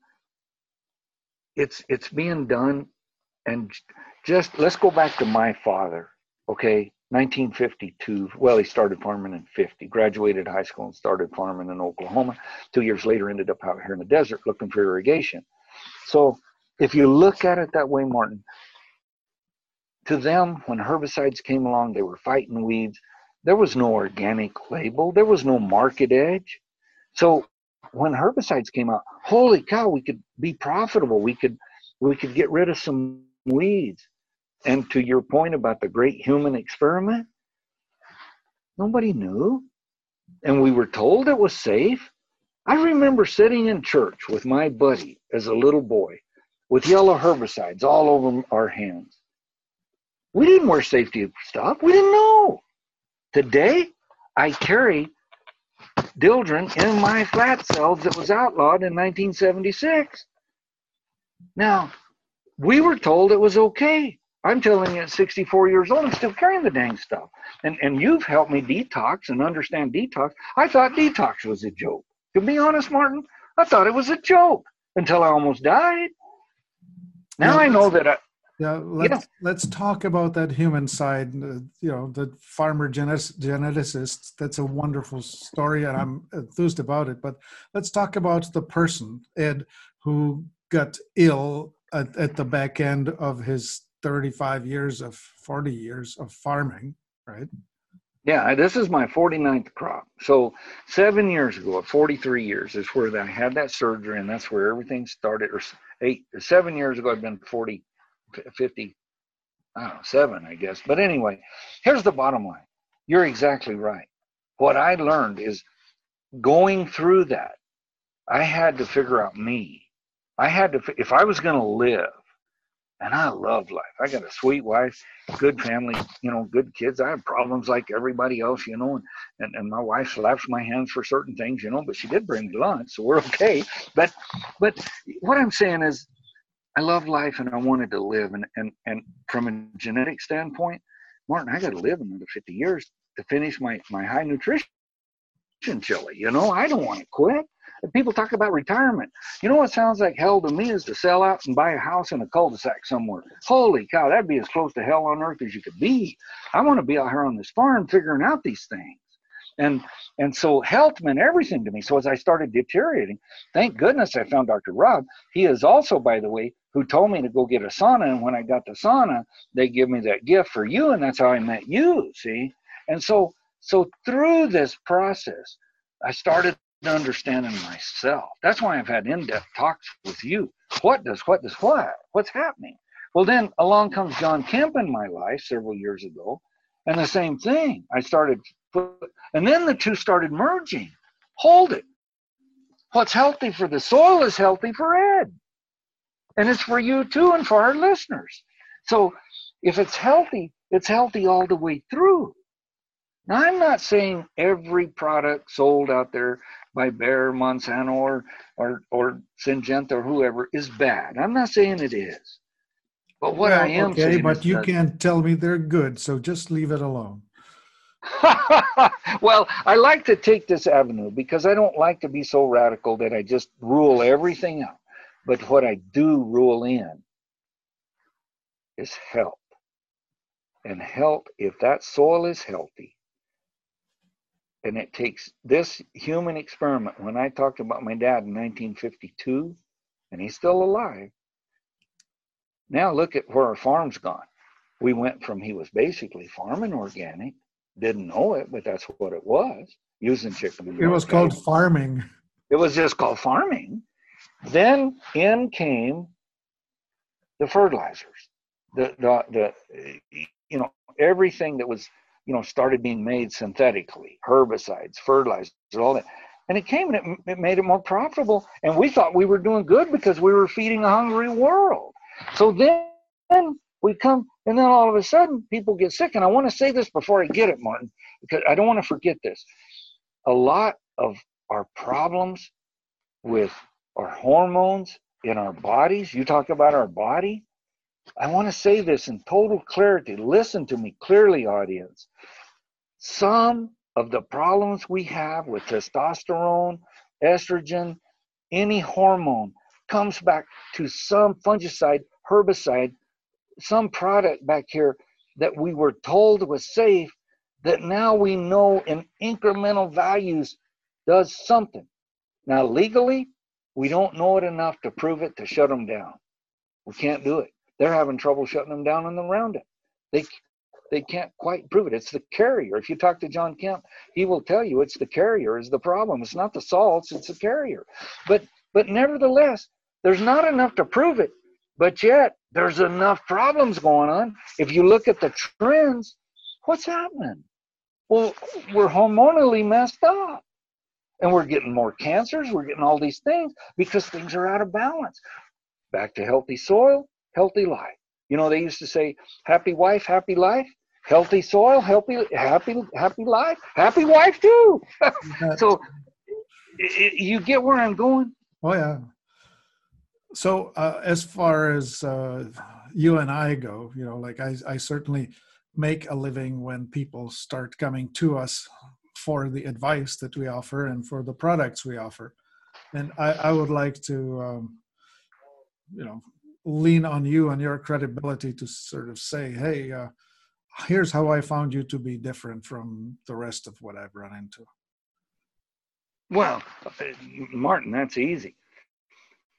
it's being done. And just let's go back to my father, okay? 1952. Well, he started farming in 50, graduated high school and started farming in Oklahoma. 2 years later, ended up out here in the desert looking for irrigation. So if you look at it that way, Martin, to them, when herbicides came along, they were fighting weeds. There was no organic label. There was no market edge. So when herbicides came out, holy cow, we could be profitable. We could get rid of some weeds. And to your point about the great human experiment, nobody knew. And we were told it was safe. I remember sitting in church with my buddy as a little boy with yellow herbicides all over our hands. We didn't wear safety stuff. We didn't know. Today, I carry Dildren in my flat cells that was outlawed in 1976. Now, we were told it was okay. I'm telling you, at 64 years old, I'm still carrying the dang stuff. And you've helped me detox and understand detox. I thought detox was a joke. To be honest, Martin, I thought it was a joke until I almost died. Now I know that let's talk about that human side, the farmer geneticist. That's a wonderful story, and I'm enthused about it. But let's talk about the person, Ed, who got ill at the back end of his 35 years of 40 years of farming, right? Yeah, this is my 49th crop. So 7 years ago, at 43 years, is where I had that surgery, and that's where everything started. Or 7 years ago, I'd been 40, 50, I don't know, 7, I guess. But anyway, here's the bottom line. You're exactly right. What I learned is going through that, I had to figure out me. I had to, if I was going to live, and I love life. I got a sweet wife, good family, good kids. I have problems like everybody else, and my wife slaps my hands for certain things, but she did bring me lunch, so we're okay. But what I'm saying is I love life and I wanted to live. And from a genetic standpoint, Martin, I got to live another 50 years to finish my high nutrition chili. I don't want to quit. People talk about retirement. What sounds like hell to me is to sell out and buy a house in a cul-de-sac somewhere. Holy cow, that'd be as close to hell on earth as you could be. I want to be out here on this farm figuring out these things. And so health meant everything to me. So as I started deteriorating, thank goodness I found Dr. Rob. He is also, by the way, who told me to go get a sauna. And when I got the sauna, they give me that gift for you. And that's how I met you, see? And so through this process, I started understanding myself. That's why I've had in-depth talks with you. What's happening? Well, then along comes John Kemp in my life several years ago, and the same thing. And then the two started merging. Hold it. What's healthy for the soil is healthy for Ed. And it's for you too and for our listeners. So if it's healthy all the way through. Now, I'm not saying every product sold out there by Bayer, Monsanto, or Syngenta or whoever is bad. I'm not saying it is. But what I am saying but is you can't tell me they're good, so just leave it alone. Well, I like to take this avenue because I don't like to be so radical that I just rule everything out. But what I do rule in is health. And health, if that soil is healthy, and it takes this human experiment. When I talked about my dad in 1952, and he's still alive, now look at where our farm's gone. We went from, he was basically farming organic, didn't know it, but that's what it was, using chicken. It was called farming. It was just called farming. Then in came the fertilizers, the everything that was, started being made synthetically, herbicides, fertilizers, all that. And it came and it made it more profitable. And we thought we were doing good because we were feeding a hungry world. So then we come, and then all of a sudden people get sick. And I want to say this before I get it, Martin, because I don't want to forget this. A lot of our problems with our hormones in our bodies, you talk about our body, I want to say this in total clarity. Listen to me clearly, audience. Some of the problems we have with testosterone, estrogen, any hormone comes back to some fungicide, herbicide, some product back here that we were told was safe, that now we know in incremental values does something. Now, legally, we don't know it enough to prove it, to shut them down. We can't do it. They're having trouble shutting them down on the Roundup. They can't quite prove it. It's the carrier. If you talk to John Kemp, he will tell you it's the carrier is the problem. It's not the salts, it's the carrier. But nevertheless, there's not enough to prove it. But yet, there's enough problems going on. If you look at the trends, what's happening? Well, we're hormonally messed up. And we're getting more cancers. We're getting all these things because things are out of balance. Back to healthy soil, healthy life. They used to say, happy wife, happy life. Healthy soil, happy life, happy wife too. So you get where I'm going? Oh, yeah. So as far as you and I go, I certainly make a living when people start coming to us for the advice that we offer and for the products we offer. And I would like to, lean on you and your credibility to sort of say, hey, here's how I found you to be different from the rest of what I've run into. Well, Martin, that's easy.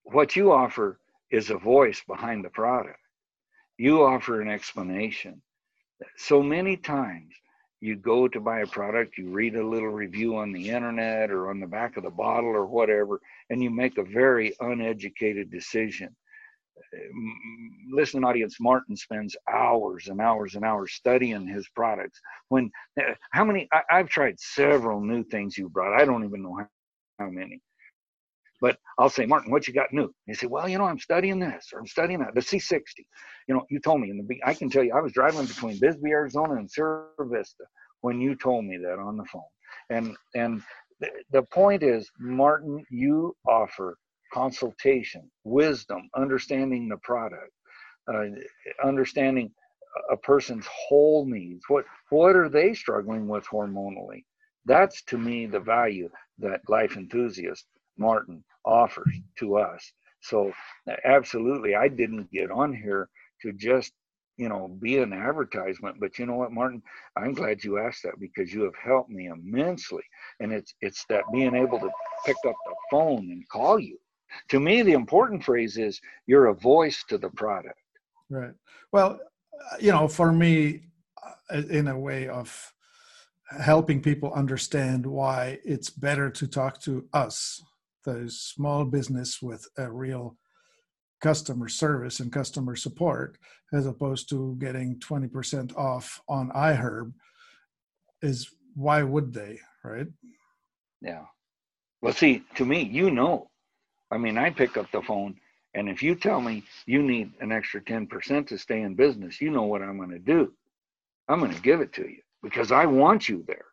what you offer is a voice behind the product. You offer an explanation. So many times you go to buy a product, you read a little review on the internet or on the back of the bottle or whatever, and you make a very uneducated decision. Listen, audience, Martin spends hours and hours and hours studying his products. When how many I've tried several new things you brought. I don't even know how many. But I'll say, Martin, what you got new? He said, well, I'm studying this or I'm studying that. The C60. You told me I can tell you, I was driving between Bisbee, Arizona and Sierra Vista when you told me that on the phone. And the point is, Martin, you offer consultation, wisdom, understanding the product, understanding a person's whole needs. What are they struggling with hormonally? That's to me the value that Life Enthusiast Martin offers to us. So absolutely, I didn't get on here to just be an advertisement, but you know what, Martin, I'm glad you asked that, because you have helped me immensely. And it's that being able to pick up the phone and call you. To me, the important phrase is you're a voice to the product. Right. Well, for me, in a way of helping people understand why it's better to talk to us, the small business with a real customer service and customer support, as opposed to getting 20% off on iHerb, is why would they, right? Yeah. Well, see, to me, I pick up the phone, and if you tell me you need an extra 10% to stay in business, you know what I'm going to do. I'm going to give it to you because I want you there.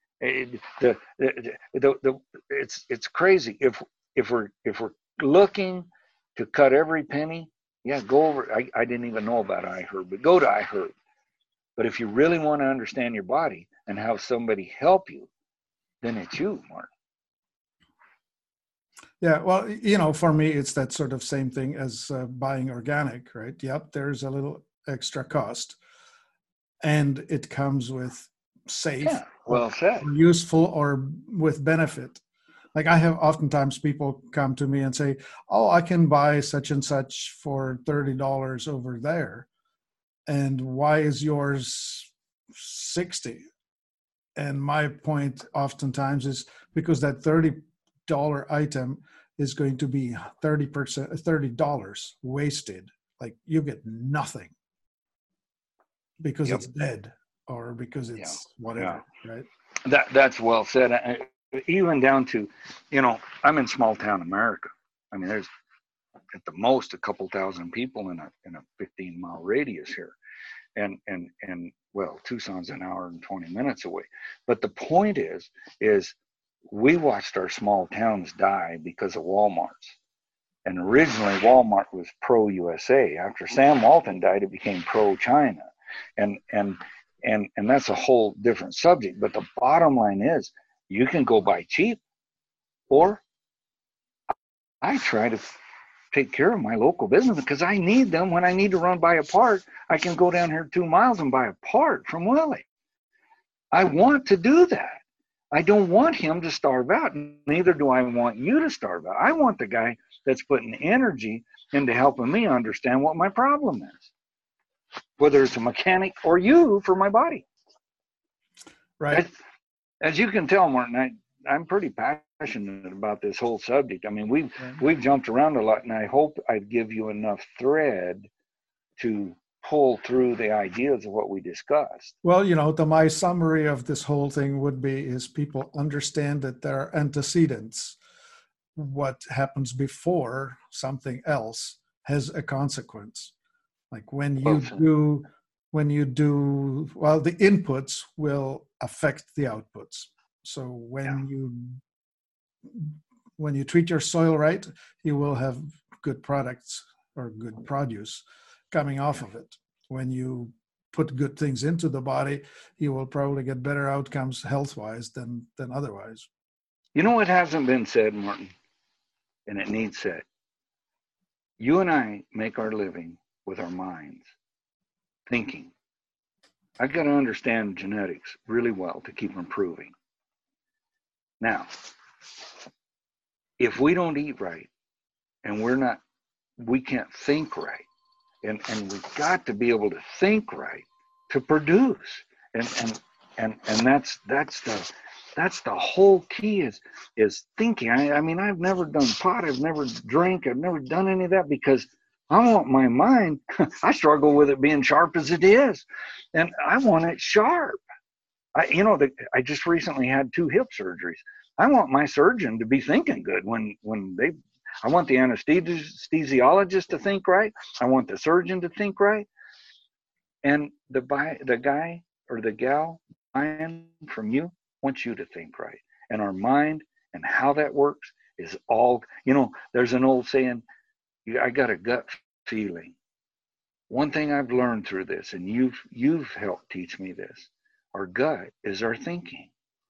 It's crazy. If we're looking to cut every penny, yeah, go over. I didn't even know about iHerb, but go to iHerb. But if you really want to understand your body and have somebody help you, then it's you, Mark. Yeah, well, for me, it's that sort of same thing as buying organic, right? Yep, there's a little extra cost, and it comes with safe, well said, or useful, or with benefit. Like I have oftentimes people come to me and say, oh, I can buy such and such for $30 over there. And why is yours 60? And my point oftentimes is because that $30 item is going to be $30 wasted. Like you get nothing because it's dead or because it's whatever, right? That's well said. Even down to, I'm in small town America. I mean, there's at the most a couple thousand people in a 15-mile radius here, and well, Tucson's an hour and 20 minutes away. But the point is we watched our small towns die because of Walmarts. And originally Walmart was pro-USA. After Sam Walton died, it became pro-China. And that's a whole different subject. But the bottom line is you can go buy cheap, or I try to take care of my local business because I need them. When I need to buy a part, I can go down here 2 miles and buy a part from Willie. I want to do that. I don't want him to starve out. Neither do I want you to starve out. I want the guy that's putting energy into helping me understand what my problem is, whether it's a mechanic or you for my body. Right. As you can tell, Martin, I'm pretty passionate about this whole subject. I mean, we've jumped around a lot, and I hope I'd give you enough thread to pull through the ideas of what we discussed. Well, my summary of this whole thing would be is people understand that there are antecedents. What happens before something else has a consequence. Like when you do, well, the inputs will affect the outputs. So when you treat your soil right, you will have good products or good produce coming off of it. When you put good things into the body, you will probably get better outcomes health-wise than otherwise. You know what hasn't been said, Martin, and it needs said? You and I make our living with our minds, thinking. I've got to understand genetics really well to keep improving. Now, if we don't eat right, and we can't think right. And we've got to be able to think right to produce. And that's the whole key is thinking. I mean, I've never done pot, I've never drank, I've never done any of that because I want my mind, I struggle with it being sharp as it is. And I want it sharp. I just recently had 2 hip surgeries. I want my surgeon to be thinking good I want the anesthesiologist to think right. I want the surgeon to think right. And the guy or the gal buying from you wants you to think right. And our mind and how that works is all, there's an old saying, I got a gut feeling. One thing I've learned through this, and you've helped teach me this, our gut is our thinking.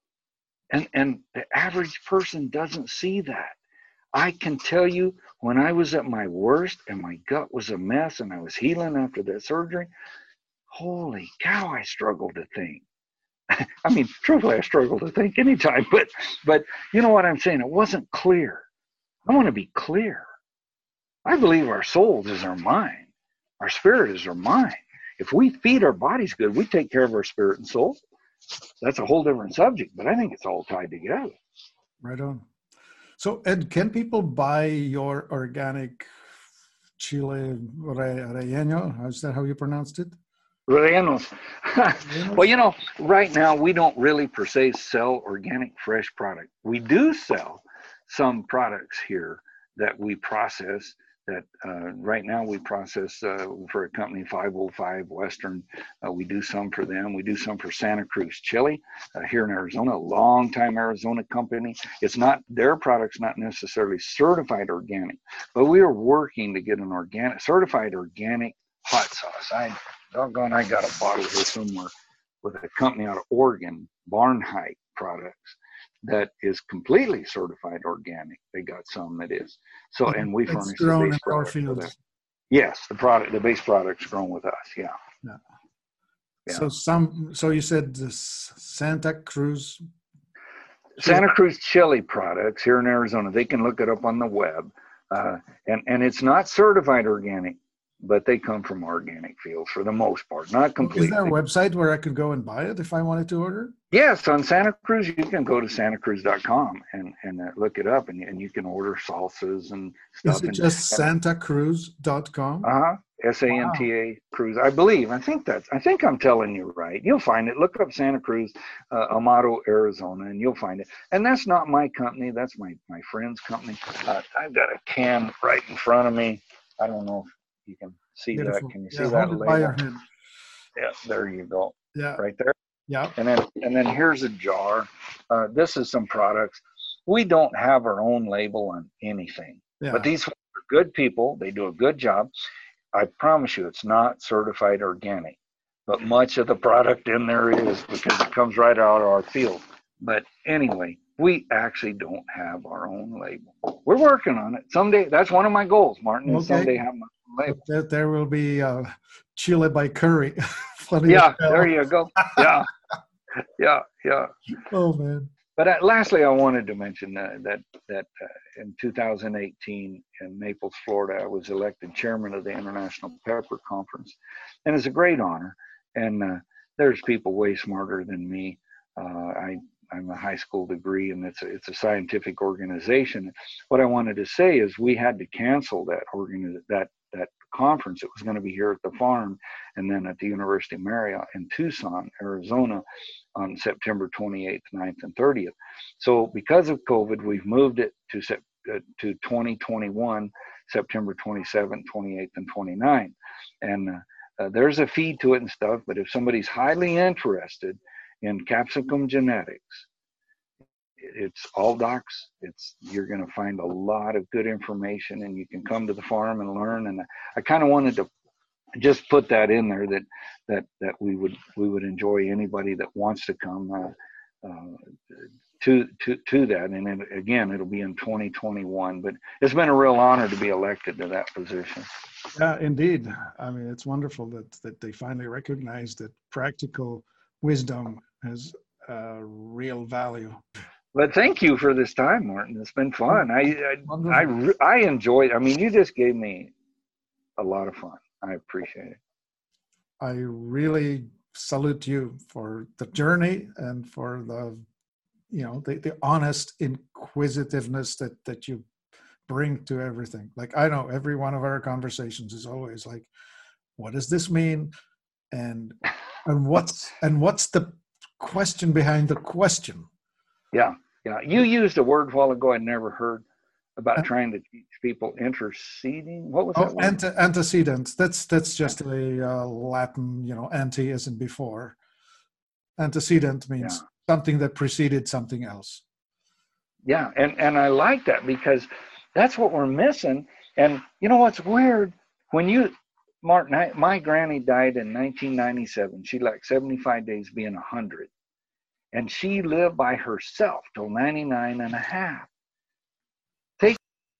And the average person doesn't see that. I can tell you when I was at my worst and my gut was a mess and I was healing after that surgery, holy cow, I struggled to think. I mean, truthfully, I struggle to think anytime, but you know what I'm saying? It wasn't clear. I want to be clear. I believe our souls is our mind. Our spirit is our mind. If we feed our bodies good, we take care of our spirit and soul. That's a whole different subject, but I think it's all tied together. Right on. So, Ed, can people buy your organic chile relleno? Is that how you pronounced it? Rellenos. Well, right now we don't really per se sell organic fresh product. We do sell some products here that we process that right now we process for a company 505 Western. We do some for them. We do some for Santa Cruz Chili here in Arizona, a long-time Arizona company. It's not, their product's not necessarily certified organic, but we are working to get an certified organic hot sauce. I got a bottle here somewhere with a company out of Oregon, Barnheit Products, that is completely certified organic. They got some that is. So, and we furnish the base product for that. Yes, the base product's grown with us. Yeah. Yeah. So you said Santa Cruz Chili Products here in Arizona. They can look it up on the web. And it's not certified organic, but they come from organic fields for the most part, not completely. Is there a website where I could go and buy it if I wanted to order? Yes, on Santa Cruz, you can go to santacruz.com and look it up, and you can order salsas and stuff. Is it just santacruz.com? Santa Cruz, I believe. I think I'm telling you right. You'll find it. Look up Santa Cruz, Amado, Arizona, and you'll find it. And that's not my company. That's my friend's company. I've got a can right in front of me. I don't know if you can see that. Can you see that label? Yeah, there you go. Yeah. Right there. Yeah. And then here's a jar. This is some products. We don't have our own label on anything. Yeah. But these are good people. They do a good job. I promise you it's not certified organic. But much of the product in there is, because it comes right out of our field. But anyway, we actually don't have our own label. We're working on it. Someday, that's one of my goals, Martin, is someday have my own label. There will be Chile by Curry. Yeah, there you go. Yeah. Yeah. Oh, man. But lastly, I wanted to mention that in 2018 in Naples, Florida, I was elected chairman of the International Pepper Conference. And it's a great honor. And there's people way smarter than me. I'm a high school degree, and it's a scientific organization. What I wanted to say is we had to cancel that conference. It was going to be here at the farm and then at the University of Marriott in Tucson, Arizona on September 28th, 9th, and 30th. So because of COVID, we've moved it to 2021, September 27th, 28th, and 29th. And there's a fee to it and stuff, but if somebody's highly interested in capsicum genetics, it's all docs. You're going to find a lot of good information, and you can come to the farm and learn. And I kind of wanted to just put that in there that we would enjoy anybody that wants to come to that. And again, it'll be in 2021. But it's been a real honor to be elected to that position. Yeah, indeed. I mean, it's wonderful that they finally recognize that practical wisdom has real value. But thank you for this time, Martin. It's been fun. Wonderful. I enjoyed. I mean, you just gave me a lot of fun. I appreciate it. I really salute you for the journey and for the, the honest inquisitiveness that you bring to everything. Like, I know every one of our conversations is always like, what does this mean? And what's the question behind the question? Yeah, yeah. You used a word a while ago I'd never heard about Uh, trying to teach people interceding. What was that Oh, word? antecedent. That's just a Latin, ante as in before. Antecedent Yeah, means something that preceded something else. yeah. And I like that because that's what we're missing. And you know what's weird? When you, Martin, my granny died in 1997. She like 75 days being 100. And she lived by herself till 99 and a half. Take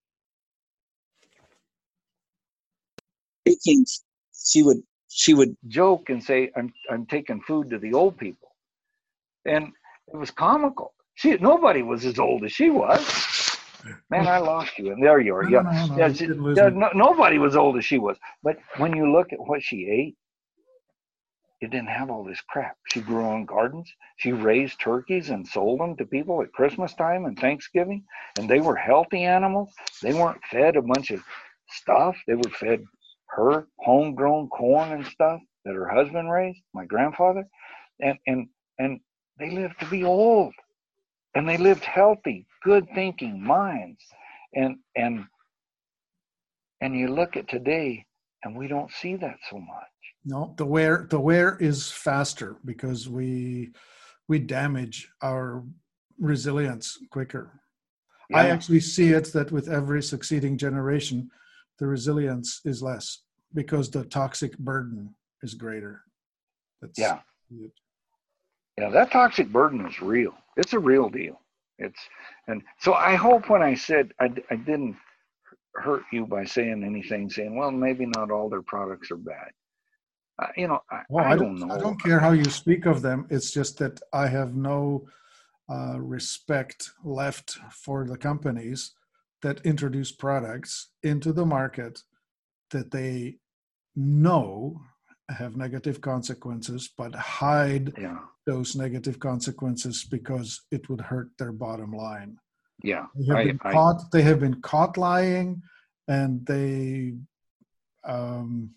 Taking, she would joke and say, I'm taking food to the old people. And it was comical. Nobody was as old as she was. Man, I lost you. And there you are. Yeah. No, Yeah, you didn't lose me. nobody was old as she was. But when you look at what she ate, it didn't have all this crap. She grew her own gardens. She raised turkeys and sold them to people at Christmas time and Thanksgiving. And they were healthy animals. They weren't fed a bunch of stuff. They were fed her homegrown corn and stuff that her husband raised, my grandfather. And they lived to be old. And they lived healthy, good thinking minds. And you look at today and we don't see that so much. No, the wear is faster because we damage our resilience quicker. I Yeah. actually see it that with every succeeding generation, the resilience is less because the toxic burden is greater. That's Yeah. Yeah, that toxic burden is real. It's a real deal. It's and so I hope when I said I didn't hurt you by saying anything, saying, well, maybe not all their products are bad. well, I don't I know. don't care how you speak of them. It's just that I have no respect left for the companies that introduce products into the market that they know have negative consequences, but hide Yeah, those negative consequences because it would hurt their bottom line. yeah. They have been caught. They have been caught lying, and they, um,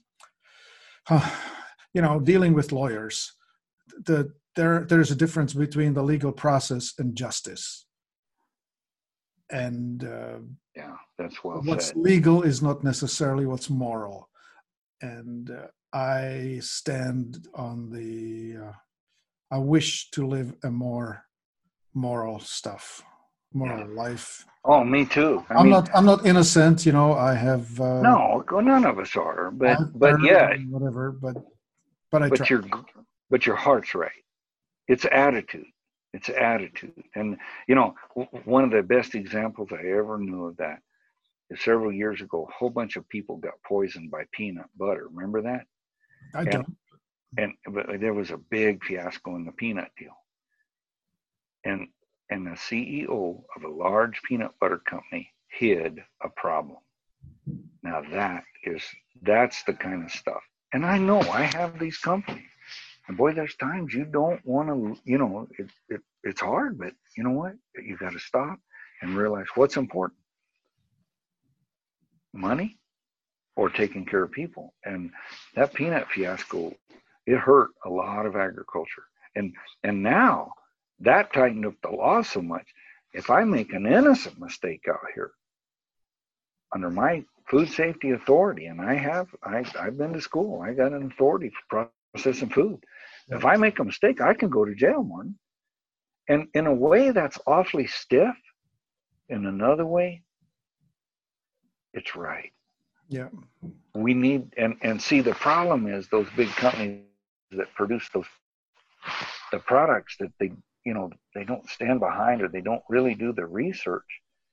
dealing with lawyers. There's a difference between the legal process and justice, and Yeah, that's well what's said. legal is not necessarily what's moral. And I stand on the. I wish to live a more moral Yeah. life. Oh, me too. I I'm mean, not. I'm not innocent. I have. no, none of us are. I But have but erred yeah, and whatever. But I try. but your heart's right. It's attitude. It's attitude. And one of the best examples I ever knew of that is several years ago. A whole bunch of people got poisoned by peanut butter. Remember that? I And don't. but there was a big fiasco in the peanut deal. And the CEO of a large peanut butter company hid a problem. Now that's the kind of stuff. And I know I have these companies. And boy, there's times you don't want to, it's hard, but you know what? You got to stop and realize what's important: money or taking care of people. And that peanut fiasco, it hurt a lot of agriculture. And now that tightened up the law so much. If I make an innocent mistake out here under my food safety authority, and I've been to school, I got an authority for processing food. Yeah. If I make a mistake, I can go to jail, Martin. And in a way, that's awfully stiff. In another way, it's right. Yeah. We need and see, the problem is those big companies that produce the products that they don't stand behind, or they don't really do the research.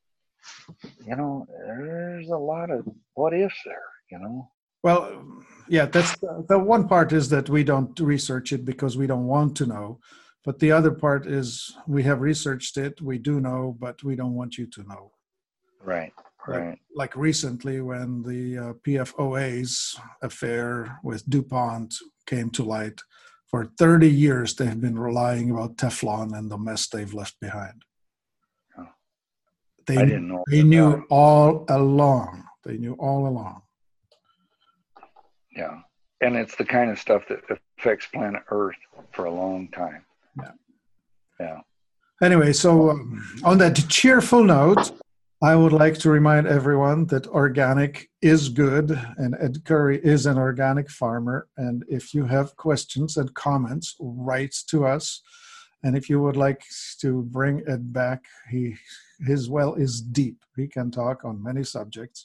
There's a lot of what ifs there. Well, yeah. That's the one part is that we don't research it because we don't want to know. But the other part is we have researched it, we do know, but we don't want you to know. Right. Right. Like recently when the PFOA's affair with DuPont came to light, for 30 years they've been relying about Teflon and the mess they've left behind. Oh, They, I didn't know. They knew all along. They knew all along. Yeah. And it's the kind of stuff that affects planet Earth for a long time. Yeah. Yeah. Anyway, so on that cheerful note, I would like to remind everyone that organic is good, and Ed Curry is an organic farmer. And if you have questions and comments, write to us. And if you would like to bring Ed back, his well is deep. He can talk on many subjects.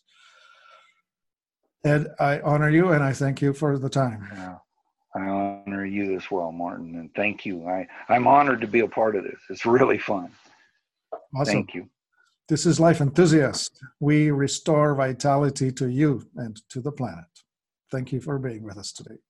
Ed, I honor you and I thank you for the time. Yeah. I honor you as well, Martin, and thank you. I'm honored to be a part of this. It's really fun. Awesome. Thank you. This is Life Enthusiast. We restore vitality to you and to the planet. Thank you for being with us today.